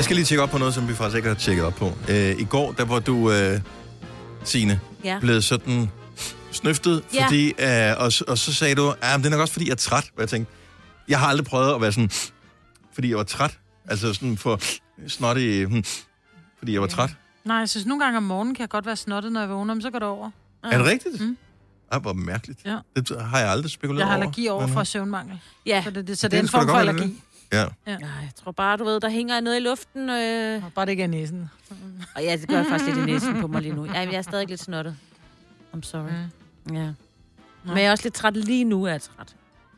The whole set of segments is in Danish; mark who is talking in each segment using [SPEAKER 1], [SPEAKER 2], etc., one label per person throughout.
[SPEAKER 1] Jeg skal lige tjekke op på noget, som vi faktisk ikke har tjekket op på. I går, der var du, Signe, blevet sådan snøftet, fordi, og så sagde du, det er nok også, fordi jeg er træt. Og jeg tænkte, jeg har aldrig prøvet at være sådan, fordi jeg var træt. Altså sådan for snottig, fordi jeg var træt.
[SPEAKER 2] Nej, jeg synes nogle gange om morgenen kan jeg godt være snottet, når jeg vågner, men så går det over.
[SPEAKER 1] Er det rigtigt? Hvor mærkeligt. Ja. Det har jeg aldrig spekuleret over.
[SPEAKER 2] Jeg har allergi over for søvnmangel.
[SPEAKER 3] Ja.
[SPEAKER 2] Så det er en form for allergi.
[SPEAKER 1] Ja.
[SPEAKER 3] Jeg tror bare, du ved, der hænger noget i luften.
[SPEAKER 2] Bare det ikke er næsen.
[SPEAKER 3] Og ja, det gør faktisk lidt i næsen på mig lige nu. Jeg er stadig lidt snottet. I'm sorry. Ja. Men jeg er også lidt træt lige nu, er jeg træt.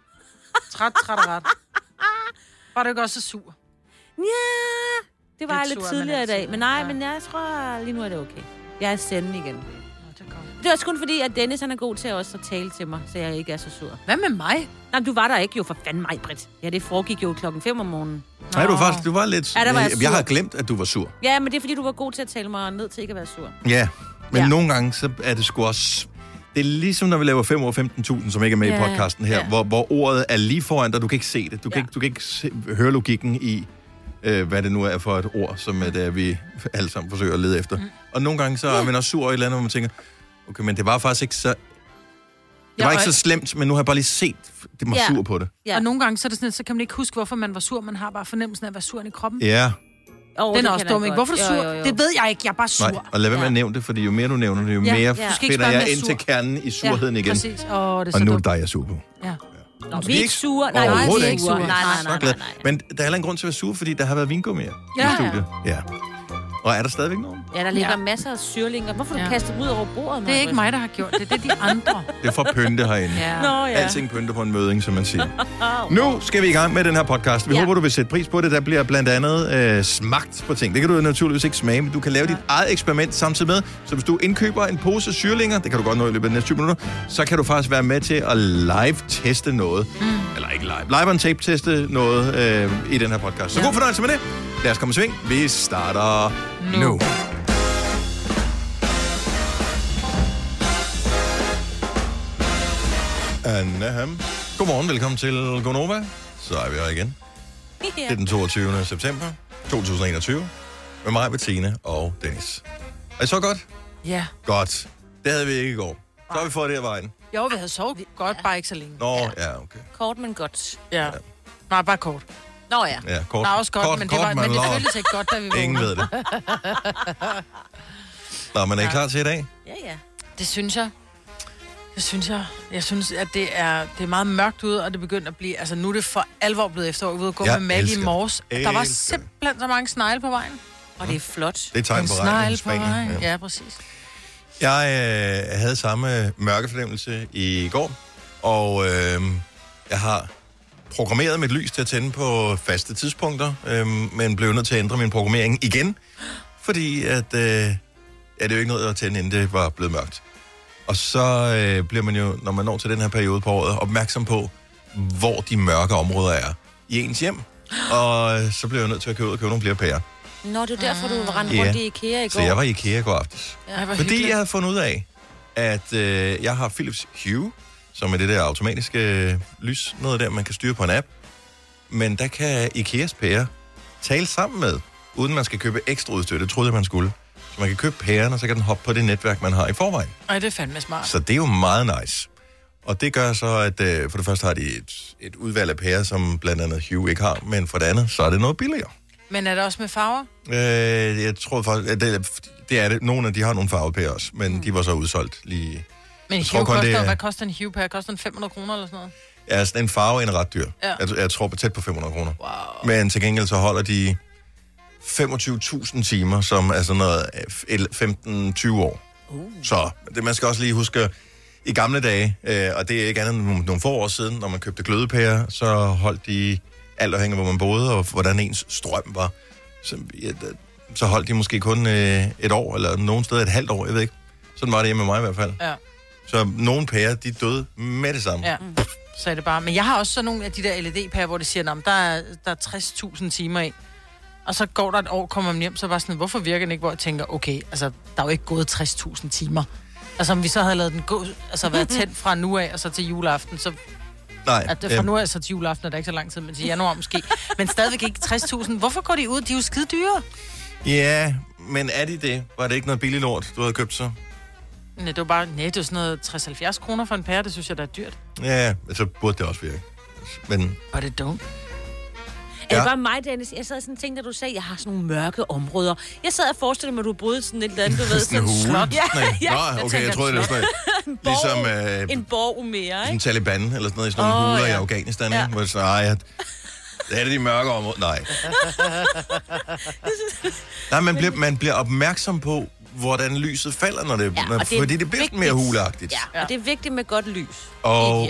[SPEAKER 2] Træt. Var du ikke også sur?
[SPEAKER 3] Ja, det var lidt tidligere i dag. Men nej, men jeg tror, lige nu er det okay. Jeg er senden igen. Det er også kun fordi, at Dennis han er god til også at tale til mig, så jeg ikke er så sur.
[SPEAKER 2] Hvad med mig?
[SPEAKER 3] Nej, du var der ikke jo for fanden mig, Britt. Ja, det foregik jo 5:00 om morgenen.
[SPEAKER 1] Nej, du var lidt... Jeg har glemt, at du var sur.
[SPEAKER 3] Ja, men det er fordi, du var god til at tale mig ned til ikke at være sur.
[SPEAKER 1] Ja, men nogle gange, så er det sgu også... Det er ligesom, når vi laver 5 år 15.000, som ikke er med i podcasten her, hvor ordet er lige foran dig, du kan ikke se det. Du kan ikke høre logikken i, hvad det nu er for et ord, som vi alle sammen forsøger at lede efter. Og nogle gange, så er man også sur over et eller andet, hvor man tænker, okay, men det var faktisk ikke så... Det var ikke så slemt, men nu har jeg bare lige set, det var sur på det.
[SPEAKER 2] Ja. Og nogle gange, så er det sådan, så kan man ikke huske, hvorfor man var sur. Man har bare fornemmelsen af at være sur i kroppen.
[SPEAKER 1] Ja.
[SPEAKER 2] Den er også dum, ikke? Hvorfor er du sur? Jo. Det ved jeg ikke, jeg er bare sur.
[SPEAKER 1] Nej, og lad være med at nævne det, fordi jo mere du nævner det, jo mere finder jeg ind til kernen i surheden igen.
[SPEAKER 2] Præcis. Det
[SPEAKER 1] og nu er det dig, jeg er sur på.
[SPEAKER 3] Ja. Vi er ikke sure. Nej,
[SPEAKER 1] vi
[SPEAKER 3] er ikke sure. Nej.
[SPEAKER 1] Men der er heller ingen grund til at være sur, fordi der har været vingummier i studiet. Ja. Og er der stadigvæk nogen?
[SPEAKER 3] Ja, der ligger masser af syrlinger. Hvorfor du kastet dem ud over bordet?
[SPEAKER 2] Det er ikke mig, der har gjort det. Det er de andre.
[SPEAKER 1] Det er for pynte herinde. Alting pynte på en møding, som man siger. Nu skal vi i gang med den her podcast. Vi håber, du vil sætte pris på det. Der bliver blandt andet smagt på ting. Det kan du naturligvis ikke smage, men du kan lave dit eget eksperiment samtidig med. Så hvis du indkøber en pose syrlinger, det kan du godt nå i løbet af de næste 20 minutter, så kan du faktisk være med til at live-teste noget. Eller ikke live on tape teste noget i den her podcast. Så god fornøjelse med det. Lad os komme i sving. Vi starter nu. Godmorgen, velkommen til Gonova. Så er vi her igen. Det er den 22. september 2021. Med mig, Bettina og Dennis. Er I så godt?
[SPEAKER 2] Ja.
[SPEAKER 1] Godt. Det havde vi ikke i går. Så har vi fået det her vejen.
[SPEAKER 2] Jo, vi havde sovet godt, bare ikke så længe.
[SPEAKER 1] Nå, ja, okay.
[SPEAKER 3] Kort, men godt.
[SPEAKER 2] Ja. Nej, bare kort.
[SPEAKER 3] Nå ja.
[SPEAKER 1] Ja, kort.
[SPEAKER 2] Der er også godt, men det føltes ikke godt, da vi vågnede.
[SPEAKER 1] Ingen ved det. Nå, men er I klar til i dag?
[SPEAKER 3] Ja.
[SPEAKER 2] Det synes jeg. Jeg synes, at det er meget mørkt ude, og det begynder at blive... Altså, nu er det for alvor blevet efterår. Vi var ude og gå med Maggie i morges. Der var simpelthen så mange snegle på vejen.
[SPEAKER 3] Og det er flot.
[SPEAKER 1] Det er tegn på regn i Spanien.
[SPEAKER 2] Ja, præcis.
[SPEAKER 1] Jeg havde samme mørkefornemmelse i går, og jeg har programmeret mit lys til at tænde på faste tidspunkter, men blev nødt til at ændre min programmering igen, fordi at, det er jo ikke noget at tænde, inden det var blevet mørkt. Og så bliver man jo, når man når til den her periode på året, opmærksom på, hvor de mørke områder er i ens hjem. Og så bliver jeg nødt til at købe nogle flere pærer.
[SPEAKER 3] Nå, det er derfor, du rendte rundt i IKEA i går.
[SPEAKER 1] Så jeg var i IKEA i går aftes.
[SPEAKER 2] Ja,
[SPEAKER 1] fordi hyggeligt. Jeg havde fundet ud af, at jeg har Philips Hue, som er det der automatiske lys, noget der, man kan styre på en app. Men der kan IKEAs pærer tale sammen med, uden man skal købe ekstra udstyr. Det troede jeg, man skulle. Så man kan købe pæren, og så kan den hoppe på det netværk, man har i forvejen.
[SPEAKER 2] Ej, det er fandme smart.
[SPEAKER 1] Så det er jo meget nice. Og det gør så, at for det første har de et udvalg af pærer, som blandt andet Hue ikke har, men for det andet, så er det noget billigere.
[SPEAKER 2] Men er det også med farver?
[SPEAKER 1] Jeg tror faktisk, at det er det. Nogle af de har nogle farvepærer også, men de var så udsolgt lige...
[SPEAKER 2] Men Hue koster, hvad koster en Hue-pære? Koster den 500 kroner eller sådan noget?
[SPEAKER 1] Ja, sådan en farve er en ret dyr.
[SPEAKER 2] Ja.
[SPEAKER 1] Jeg tror på tæt på 500 kroner.
[SPEAKER 3] Wow.
[SPEAKER 1] Men til gengæld så holder de 25.000 timer, som er sådan noget 15-20 år. Så det, man skal også lige huske, i gamle dage, og det er ikke andet end nogle få år siden, når man købte glødepærer, så holdt de alt afhængig af, hvor man boede, og hvordan ens strøm var. Så holdt de måske kun et år, eller nogen steder et halvt år, jeg ved ikke. Sådan var det hjemme med mig i hvert fald.
[SPEAKER 2] Ja.
[SPEAKER 1] Så nogle pærer, de døde med det samme.
[SPEAKER 2] Ja, så er det bare. Men jeg har også sådan nogle af de der LED-pærer, hvor de siger, der er 60.000 timer i. Og så går der et år, kommer man hjem, så bare sådan, hvorfor virker den ikke? Hvor jeg tænker, okay, altså, der er jo ikke gået 60.000 timer. Altså, om vi så havde lavet den gå, altså været tændt fra nu af, og så til juleaften, så
[SPEAKER 1] Nej.
[SPEAKER 2] At for nu er så til juleaften, og der er ikke så lang tid, men til januar måske. Men stadigvæk ikke 60.000. Hvorfor går de ud? De er jo skide dyre.
[SPEAKER 1] Ja, men er de det? Var det ikke noget billigt lort, du havde købt så?
[SPEAKER 2] Nej, det var bare, det var sådan noget 60-70 kroner for en pære. Det synes jeg, der er dyrt.
[SPEAKER 1] Ja, så burde det også virke. Men...
[SPEAKER 2] But it don't.
[SPEAKER 3] Er det bare mig, Dennis? Jeg sad sådan og tænkte, da du sagde, at jeg har sådan nogle mørke områder. Jeg sad og forestillede mig, at du boede sådan et eller andet, du ved, sådan en slot.
[SPEAKER 1] Ja. Nå, okay, jeg troede, det var sådan noget.
[SPEAKER 3] Ligesom en borg mere, ikke?
[SPEAKER 1] Ligesom Taliban, eller sådan noget, i sådan nogle huler i Afghanistan, ikke? Hvor det sådan, det er de mørke områder. Nej. Nej, man bliver opmærksom på, hvordan lyset falder, når det, fordi det bliver mere huleagtigt.
[SPEAKER 3] Ja, og det er vigtigt med godt lys.
[SPEAKER 1] Og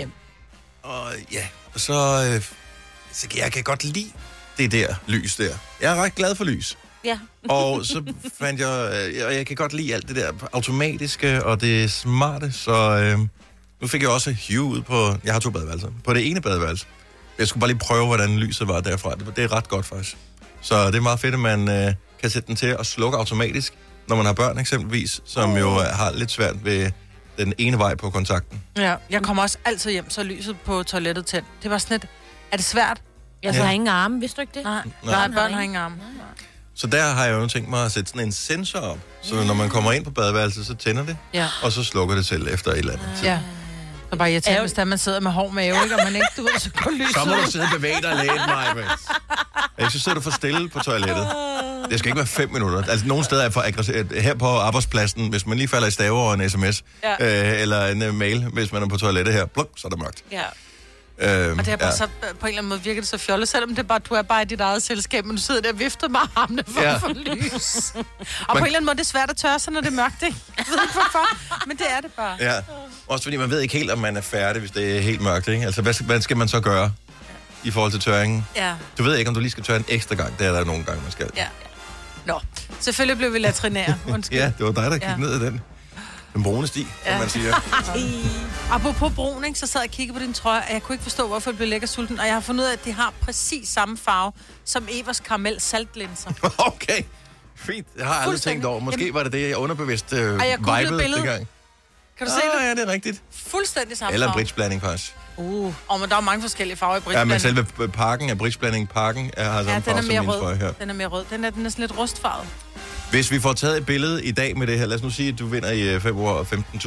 [SPEAKER 1] så jeg kan godt lide det der lys der. Jeg er ret glad for lys.
[SPEAKER 3] Ja.
[SPEAKER 1] Og så fandt jeg kan godt lide alt det der automatiske og det smarte, så nu fik jeg også Hue ud på, jeg har 2 badeværelser, på det ene badeværelse. Jeg skulle bare lige prøve, hvordan lyset var derfra. Det er ret godt faktisk. Så det er meget fedt, at man kan sætte den til at slukke automatisk, når man har børn eksempelvis, som jo har lidt svært ved den ene vej på kontakten.
[SPEAKER 2] Ja, jeg kommer også altid hjem, så lyset på toilettet tændt. Det var sådan lidt, er det svært?
[SPEAKER 3] Jeg har ingen arme, vidste du ikke det?
[SPEAKER 2] Nej, børn har ingen arme.
[SPEAKER 1] Så der har jeg jo tænkt mig at sætte sådan en sensor op, så når man kommer ind på badeværelset, så tænder det, og så slukker det selv efter et eller andet tid.
[SPEAKER 2] Ja. Så bare irriterende, hvis man sidder med hård mave, ikke, og man ikke, du ved, så går lyset.
[SPEAKER 1] Så må du sidde og bevæge dig lidt, Maja. Ellers så sidder du for stille på toilettet. Det skal ikke være 5 minutter. Altså, nogle steder er for aggressivt. Her på arbejdspladsen, hvis man lige falder i stave over en sms, eller en mail, hvis man er på toilettet her, pluk, så er det mørkt. Ja.
[SPEAKER 2] Og det er bare så, på en eller anden måde virker det så fjollet, selvom det bare, du er bare i dit eget selskab, men du sidder der og vifter med armene for at få lys. Og på en eller anden måde, det er svært at tørre sig, når det er mørkt, ikke? Jeg ved ikke hvorfor, men det er det bare.
[SPEAKER 1] Ja, også fordi man ved ikke helt, om man er færdig, hvis det er helt mørkt, ikke? Altså, hvad skal man så gøre i forhold til tørringen? Ja. Du ved ikke, om du lige skal tørre en ekstra gang. Det er der nogle gange, man skal.
[SPEAKER 2] Ja. Nå, selvfølgelig blev vi latrinære.
[SPEAKER 1] Ja, det var dig, der gik ned i den brune sti, som man siger.
[SPEAKER 2] Apropos brun, ikke, så sad jeg og kiggede på din trøje, og jeg kunne ikke forstå, hvorfor det blev lækker sulten. Og jeg har fundet ud af, at de har præcis samme farve som Evers karamel saltlinser.
[SPEAKER 1] Okay, fint. Jeg har aldrig tænkt over. Måske var det, jeg underbevidst vibede dengang.
[SPEAKER 2] Kan du se det?
[SPEAKER 1] Ja, det er rigtigt.
[SPEAKER 2] Fuldstændig samme
[SPEAKER 1] eller en bridgeblanding, faktisk.
[SPEAKER 2] Men der er mange forskellige farver i bridgeblanding.
[SPEAKER 1] Ja, men selve pakken af bridgeblanding, har samme farve som min trøje her.
[SPEAKER 2] Den er mere rød. Den er sådan lidt rustfarvet.
[SPEAKER 1] Hvis vi får taget et billede i dag med det her, lad os nu sige, at du vinder i februar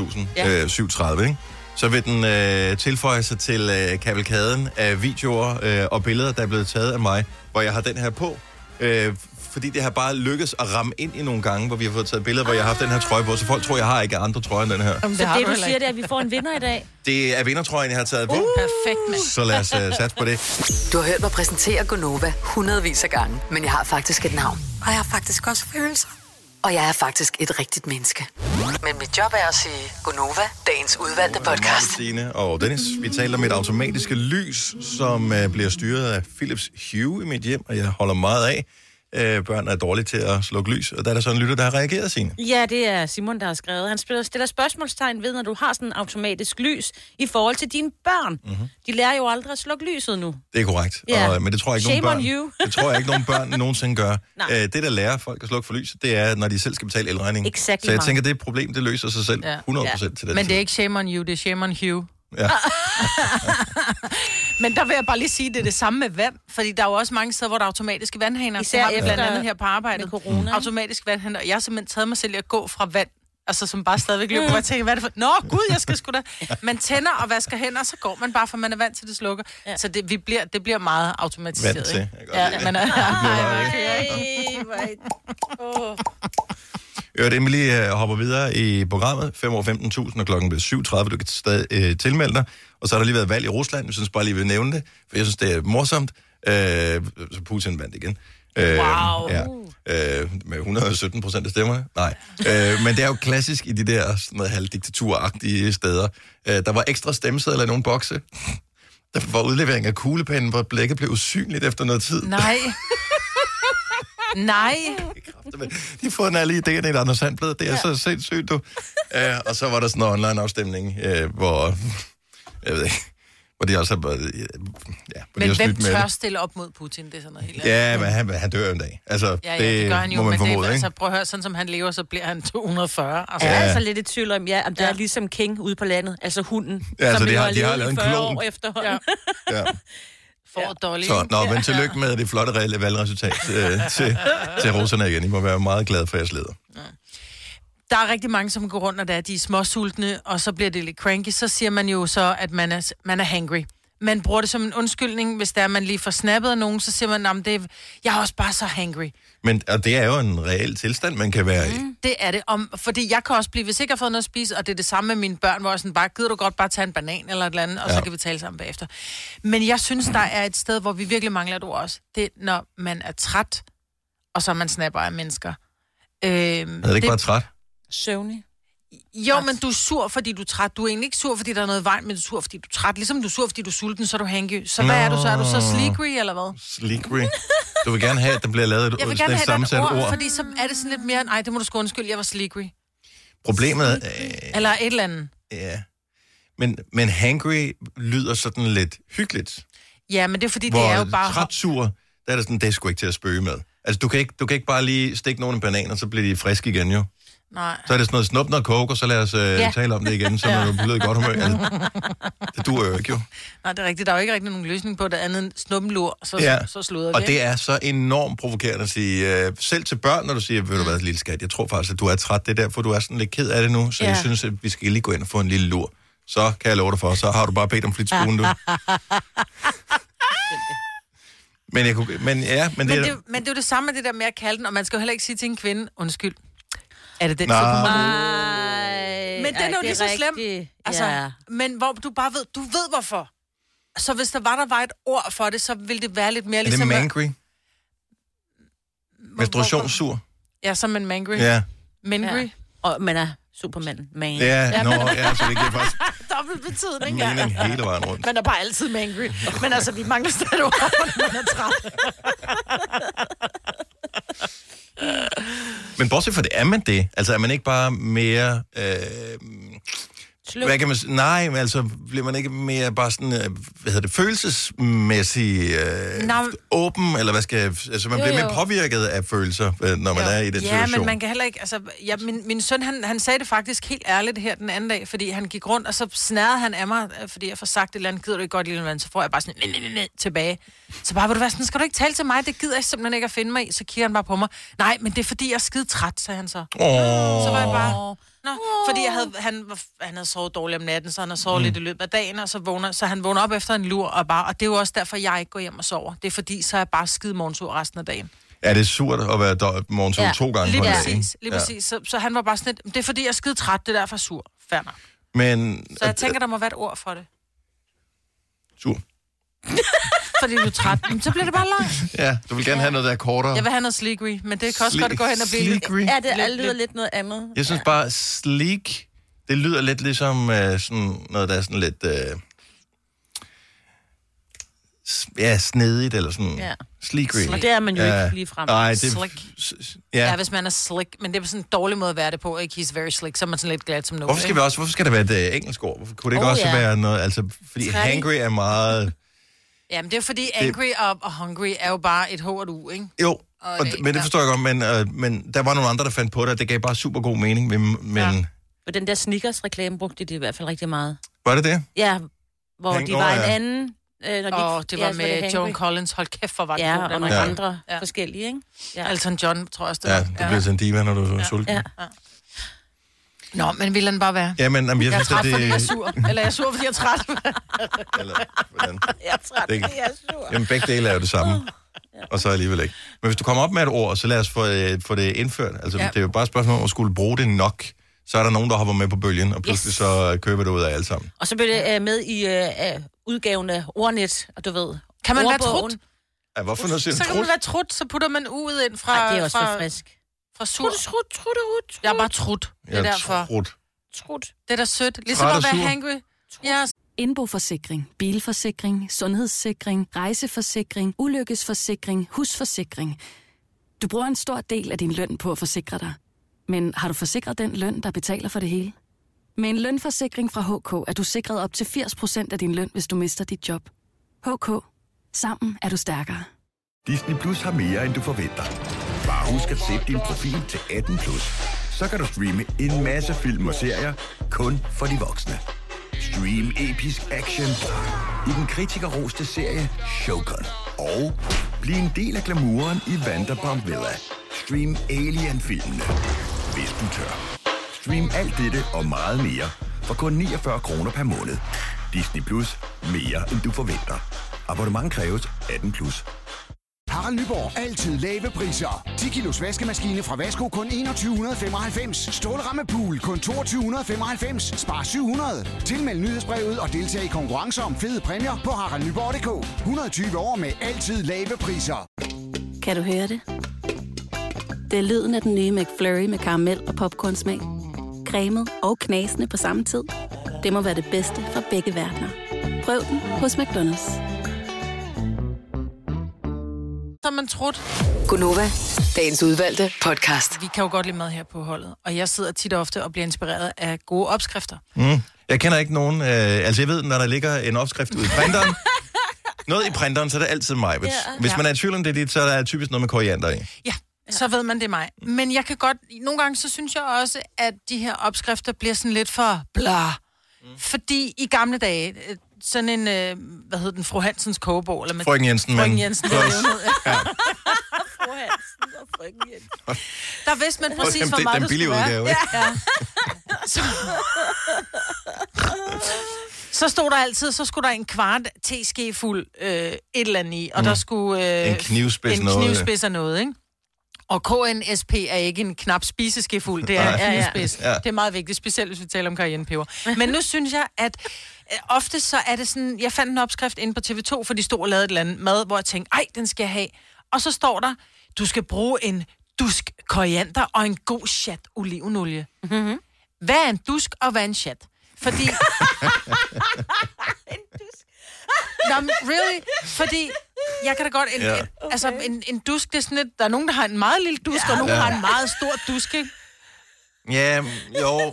[SPEAKER 1] 15.730, ikke? Så vil den tilføje sig til kavalkaden af videoer og billeder, der er blevet taget af mig, hvor jeg har den her på. Fordi det har bare lykkes at ramme ind i nogle gange, hvor vi har fået taget billeder, hvor jeg har haft den her trøje på. Så folk tror, jeg har ikke andre trøjer end den her.
[SPEAKER 3] Så det, du siger, det er, at vi får en vinder i dag?
[SPEAKER 1] Det er vindertrøjen, jeg har taget på.
[SPEAKER 2] Perfekt, mand.
[SPEAKER 1] Så lad os satse på det.
[SPEAKER 4] Du har hørt mig præsentere Gonova hundredvis af gange, men jeg har faktisk et navn. Og jeg har faktisk også følelser. Og jeg er faktisk et rigtigt menneske. Men mit job er at sige Gonova, dagens udvalgte podcast.
[SPEAKER 1] Stine og Dennis, vi taler om et automatiske lys, som bliver styret af Philips Hue i mit hjem, og jeg holder meget af. Børn er dårlige til at slukke lys, og der er der sådan en lytter, der har reageret, Signe.
[SPEAKER 3] Ja, det er Simon, der har skrevet. Han stiller spørgsmålstegn ved, når du har sådan en automatisk lys i forhold til dine børn. Mm-hmm. De lærer jo aldrig at slukke lyset nu.
[SPEAKER 1] Det er korrekt, men det tror jeg ikke nogen børn. Det tror jeg ikke nogen børn nogensinde gør. Det, der lærer folk at slukke for lys, det er, når de selv skal betale elregningen.
[SPEAKER 3] Exactly.
[SPEAKER 1] Så jeg tænker, det er et problem, det løser sig selv 100% til den.
[SPEAKER 2] Men det er ikke shame on you, det er shame on Hue. Ja. Men der vil jeg bare lige sige, at det er det samme med vand. Fordi der er jo også mange steder, hvor der er automatiske vandhaner.
[SPEAKER 3] Især
[SPEAKER 2] efter blandt andet her på arbejdet. Automatisk vandhaner. Jeg har simpelthen taget mig selv at gå fra vand, altså som bare stadigvæk løber. Og jeg tænker, hvad er det for? Nå, gud, jeg skal sgu da. Man tænder og vasker hænder, og så går man bare, for man er vant til det slukker. Ja. Så det bliver meget automatiseret.
[SPEAKER 1] Vant til. Inden vi lige hopper videre i programmet, 5 år 15.000, og klokken bliver 7.30, du kan stadig tilmelde dig. Og så har der lige været valg i Rusland, jeg synes bare lige vil nævne det, for jeg synes, det er morsomt. Så Putin vandt igen.
[SPEAKER 2] Wow.
[SPEAKER 1] Med 117% af stemmerne. Nej. Men det er jo klassisk i de der sådan noget halvdiktaturagtige steder. Der var ekstra stemmesedler i nogle bokse. Der var udlevering af kuglepennen, hvor blækket blev usynligt efter noget tid.
[SPEAKER 2] Nej. Nej.
[SPEAKER 1] De har fået en alle idéerne i et Anders Sandblad. Det er så sindssygt, du. Og så var der sådan en online afstemning, hvor, jeg ved ikke, Og det er også...
[SPEAKER 2] Men hvem tør stille op mod Putin? Det er sådan noget helt
[SPEAKER 1] andet. Men han dør en dag. Altså,
[SPEAKER 2] ja, det gør han jo,
[SPEAKER 1] må man
[SPEAKER 2] men
[SPEAKER 1] formode,
[SPEAKER 2] det,
[SPEAKER 1] ikke?
[SPEAKER 2] Altså, prøv at høre, sådan som han lever, så bliver han 240. Altså.
[SPEAKER 3] Jeg er altså lidt i tvivl om, om der er ligesom King ude på landet, altså hunden,
[SPEAKER 1] ja,
[SPEAKER 3] som
[SPEAKER 1] de har
[SPEAKER 3] lavet en 40 år efterhånden.
[SPEAKER 1] Ja.
[SPEAKER 2] For Dolly.
[SPEAKER 1] Så, men tillykke med det flotte valgresultat til russerne igen. I må være meget glade for jeres leder. Ja.
[SPEAKER 2] Der er rigtig mange, som går rundt, og de er småsultne, og så bliver det lidt cranky. Så siger man jo så, at man er hangry. Man bruger det som en undskyldning, hvis der er, man lige får snappet af nogen, så siger man, jeg er også bare så hangry.
[SPEAKER 1] Men og det er jo en reel tilstand, man kan være i.
[SPEAKER 2] Det er det. Fordi jeg kan også blive, hvis jeg ikke har fået noget at spise, og det er det samme med mine børn, hvor jeg sådan bare, gider du godt bare tage en banan eller et eller andet, og så kan vi tale sammen bagefter. Men jeg synes, der er et sted, hvor vi virkelig mangler et ord også. Det er, når man er træt, og så man snapper af mennesker.
[SPEAKER 1] Er det ikke bare træt?
[SPEAKER 3] Søvnig.
[SPEAKER 2] Jo, men du er sur, fordi du er træt. Du er egentlig ikke sur, fordi der er noget i vejen, men du er sur, fordi du er træt. Ligesom du er sur, fordi du er sulten, så er du hangry. Så hvad er du så? Er du så sleekry, eller hvad?
[SPEAKER 1] Sleekry. Du vil gerne have, at der bliver lavet et sammensat ord.
[SPEAKER 2] Fordi så er det sådan lidt mere, nej, det må du sgu undskylde, jeg var sleekry.
[SPEAKER 1] Problemet
[SPEAKER 2] eller et eller andet.
[SPEAKER 1] Ja. Men hangry lyder sådan lidt hyggeligt.
[SPEAKER 2] Ja, men det er fordi, det er jo bare...
[SPEAKER 1] Træt sur, der er det sådan, det er sgu ikke til at spøge med. Altså, du kan ikke bare lige stikke nogle bananer, så bliver de friske igen, jo.
[SPEAKER 2] Nej.
[SPEAKER 1] Så er det sådan noget snup noget coke, og så lad os tale om det igen, så når du bliver i godt humør. Altså, det duer jo ikke, jo.
[SPEAKER 2] Nej, det er rigtigt. Der er jo ikke rigtig nogen løsning på det andet end snuppenlur, så sluder vi.
[SPEAKER 1] Og det er så enormt provokerende at sige, selv til børn, når du siger, ved du hvad, lille skat, jeg tror faktisk, at du er træt, det er derfor, du er sådan lidt ked af det nu, så jeg synes, at vi skal lige gå ind og få en lille lur. Så kan jeg love dig for, så har du bare bedt om flitsbuen, du. Men det er
[SPEAKER 2] jo det samme med det der med at kalde den, og man skal jo heller ikke sige til en kvinde, undskyld. Er det den,
[SPEAKER 3] Nej.
[SPEAKER 2] Men den er jo lige så slem. Altså, men hvor du bare ved hvorfor. Så hvis der var et ord for det, så ville det være lidt mere ligesom...
[SPEAKER 1] Er det mangry? Menstruationssur?
[SPEAKER 2] Ja, som en mangry.
[SPEAKER 1] Ja.
[SPEAKER 2] Mangry.
[SPEAKER 3] Ja. Og man er Superman. Man.
[SPEAKER 1] Ja, så det giver faktisk...
[SPEAKER 2] Dobbelt betydning,
[SPEAKER 1] mening hele vejen rundt.
[SPEAKER 2] Man er bare altid mangry. Men altså, vi mangler stadig ord, når man er træt.
[SPEAKER 1] Men bortset fra det, er man det? Altså, er man ikke bare mere... hvad kan man nej, men altså, bliver man ikke mere bare sådan, følelsesmæssig åben, eller hvad skal altså, man bliver mere påvirket af følelser, når man er i den situation.
[SPEAKER 2] Ja, men man kan heller ikke, altså, min søn, han sagde det faktisk helt ærligt her den anden dag, fordi han gik rundt, og så snærede han af mig, fordi jeg får sagt et eller andet, gider du ikke godt lille vand, så får jeg bare sådan, tilbage. Så bare, vil du være sådan, skal du ikke tale til mig, det gider jeg simpelthen ikke at finde mig i, så kigger han bare på mig. Nej, men det er fordi, jeg er skide træt, sagde han så. Så var jeg bare... Fordi han havde sovet dårligt om natten, så han har sovet lidt i løbet af dagen, og så han vågner op efter en lur, og det er jo også derfor, jeg ikke går hjem og sover. Det er fordi, så er jeg bare skide morgensur resten af dagen.
[SPEAKER 1] Ja, det er surt at være morgensur 2 gange på en dag.
[SPEAKER 2] Lige præcis. Så han var bare sådan lidt, det er fordi, jeg er skide træt, det er derfor sur. Fair nok.
[SPEAKER 1] Men...
[SPEAKER 2] Så jeg tænker, der må være et ord for det.
[SPEAKER 1] Sur.
[SPEAKER 2] Fordi du er træt. Men så bliver det bare langt.
[SPEAKER 1] Ja, du vil gerne have noget, der er kortere.
[SPEAKER 2] Jeg vil have noget sleekry, men det kan også godt gå hen og blive
[SPEAKER 1] sleekry.
[SPEAKER 3] Ja, det lyder lidt noget andet.
[SPEAKER 1] Jeg synes bare, sleek, det lyder lidt ligesom sådan noget, der er sådan lidt... snedigt, eller sådan... Ja. Sleekry.
[SPEAKER 3] Og det er man jo ikke lige frem.
[SPEAKER 1] Nej, det...
[SPEAKER 2] Slick. Ja, hvis man er slick, men det er sådan en dårlig måde at være det på, ikke? He's very slick, så er man sådan lidt glad som noget.
[SPEAKER 1] Hvorfor skal det være et engelsk ord? Kunne det ikke også være noget... Altså, fordi hangry er meget...
[SPEAKER 2] Jamen, det er fordi angry og hungry er jo bare et H og et U, ikke?
[SPEAKER 1] Jo, men det forstår jeg godt, men der var nogle andre, der fandt på det, og det gav bare super god mening. Men... Ja.
[SPEAKER 3] Og den der Snickers-reklame brugte de i hvert fald rigtig meget.
[SPEAKER 1] Var det det?
[SPEAKER 3] Ja, hvor de var en anden...
[SPEAKER 2] det var med Joan Collins. Hold kæft, hvor var det god.
[SPEAKER 3] Og nogle andre forskellige, ikke?
[SPEAKER 2] Ja. Elton John, tror jeg også, det
[SPEAKER 1] var. Ja, du bliver sådan en diva, når du er sulten. Ja.
[SPEAKER 2] Nå, men vil den bare være?
[SPEAKER 1] Ja, men jeg
[SPEAKER 2] er træt, fordi jeg er sur. Eller jeg er sur, fordi jeg er træt.
[SPEAKER 1] Eller hvordan?
[SPEAKER 3] Jeg er træt, fordi jeg er sur.
[SPEAKER 1] Jamen, begge dele er jo det samme. Og så alligevel ikke. Men hvis du kommer op med et ord, så lad os få det indført. Altså, det er jo bare et spørgsmål om at skulle bruge det nok. Så er der nogen, der hopper med på bølgen, og pludselig så køber det ud af alle sammen.
[SPEAKER 3] Og så bliver det med i udgaven af Ordnet, og du ved...
[SPEAKER 2] Kan man være trut?
[SPEAKER 1] Ja, hvorfor noget siger
[SPEAKER 2] så kan man være trut, så putter man ud ind fra...
[SPEAKER 3] Ej, det er også for frisk.
[SPEAKER 2] Fra sur.
[SPEAKER 3] Trut.
[SPEAKER 2] Jeg er bare trut. Det er derfor.
[SPEAKER 1] Trut.
[SPEAKER 2] Det er da sødt. Ligesom at være hangry. Ja.
[SPEAKER 5] Indboforsikring, bilforsikring, sundhedssikring, rejseforsikring, ulykkesforsikring, husforsikring. Du bruger en stor del af din løn på at forsikre dig. Men har du forsikret den løn, der betaler for det hele? Med en lønforsikring fra HK er du sikret op til 80% af din løn, hvis du mister dit job. HK. Sammen er du stærkere.
[SPEAKER 6] Disney Plus har mere, end du forventer. Bare husk at sætte din profil til 18+. Så kan du streame en masse film og serier, kun for de voksne. Stream episk action i den kritikerroste serie Shogun. Og bliv en del af glamouren i Vanderpump Villa. Stream Alien-filmene, hvis du tør. Stream alt dette og meget mere for kun 49 kroner per måned. Disney Plus. Mere end du forventer. Abonnement kræves 18+.
[SPEAKER 7] Harald Nyborg. Altid lave priser. 10 kilos vaskemaskine fra Vasko kun 2195. Stålramme pool kun 2295. Spar 700. Tilmeld nyhedsbrevet og deltag i konkurrencer om fede præmier på haraldnyborg.dk. 120 år med altid lave priser.
[SPEAKER 5] Kan du høre det? Det er lyden af den nye McFlurry med karamel og popcornsmag. Cremet og knasende på samme tid. Det må være det bedste fra begge verdener. Prøv den hos McDonald's.
[SPEAKER 2] Som man troede.
[SPEAKER 4] Gunova, dagens udvalgte podcast.
[SPEAKER 2] Vi kan jo godt lide mad her på holdet, og jeg sidder tit og ofte og bliver inspireret af gode opskrifter.
[SPEAKER 1] Jeg kender ikke nogen... altså, jeg ved, når der ligger en opskrift ude i printeren, noget i printeren, så er det altid mig. Hvis man er i tvivl om det dit, så er der typisk noget med koriander i.
[SPEAKER 2] Ja, så ved man, det er mig. Men jeg kan godt... Nogle gange, så synes jeg også, at de her opskrifter bliver sådan lidt for bla. Fordi i gamle dage... sådan en, hvad hedder den, Fru Hansens kogebog? Eller med
[SPEAKER 1] Frøken Jensen.
[SPEAKER 2] Frøken Jensen, det er jo noget.
[SPEAKER 3] Fru Hansen og Frøken Jensen.
[SPEAKER 2] Der vidste man præcis, hvor meget det skulle være. Ja. Så stod der altid, så skulle der en kvart teskefuld et eller andet i, og der skulle...
[SPEAKER 1] en knivspids noget.
[SPEAKER 2] En knivspids af noget, ikke? Og KNSP er ikke en knap spiseskefuld, det er en knivspids. Ja. Det er meget vigtigt, specielt hvis vi taler om cayennepeber. Men nu synes jeg, at ofte så er det sådan... Jeg fandt en opskrift inde på TV2, for de stod og lavede et eller andet mad, hvor jeg tænkte, ej, den skal jeg have. Og så står der, du skal bruge en dusk koriander og en god chat olivenolie. Mm-hmm. Hvad er en dusk, og hvad er en chat? Fordi... en dusk. Nå, really? Fordi jeg kan da godt... Altså, en dusk, det er sådan lidt... Der er nogen, der har en meget lille dusk, og nogen, der har en meget stor dusk, ikke?
[SPEAKER 1] Ja, jo...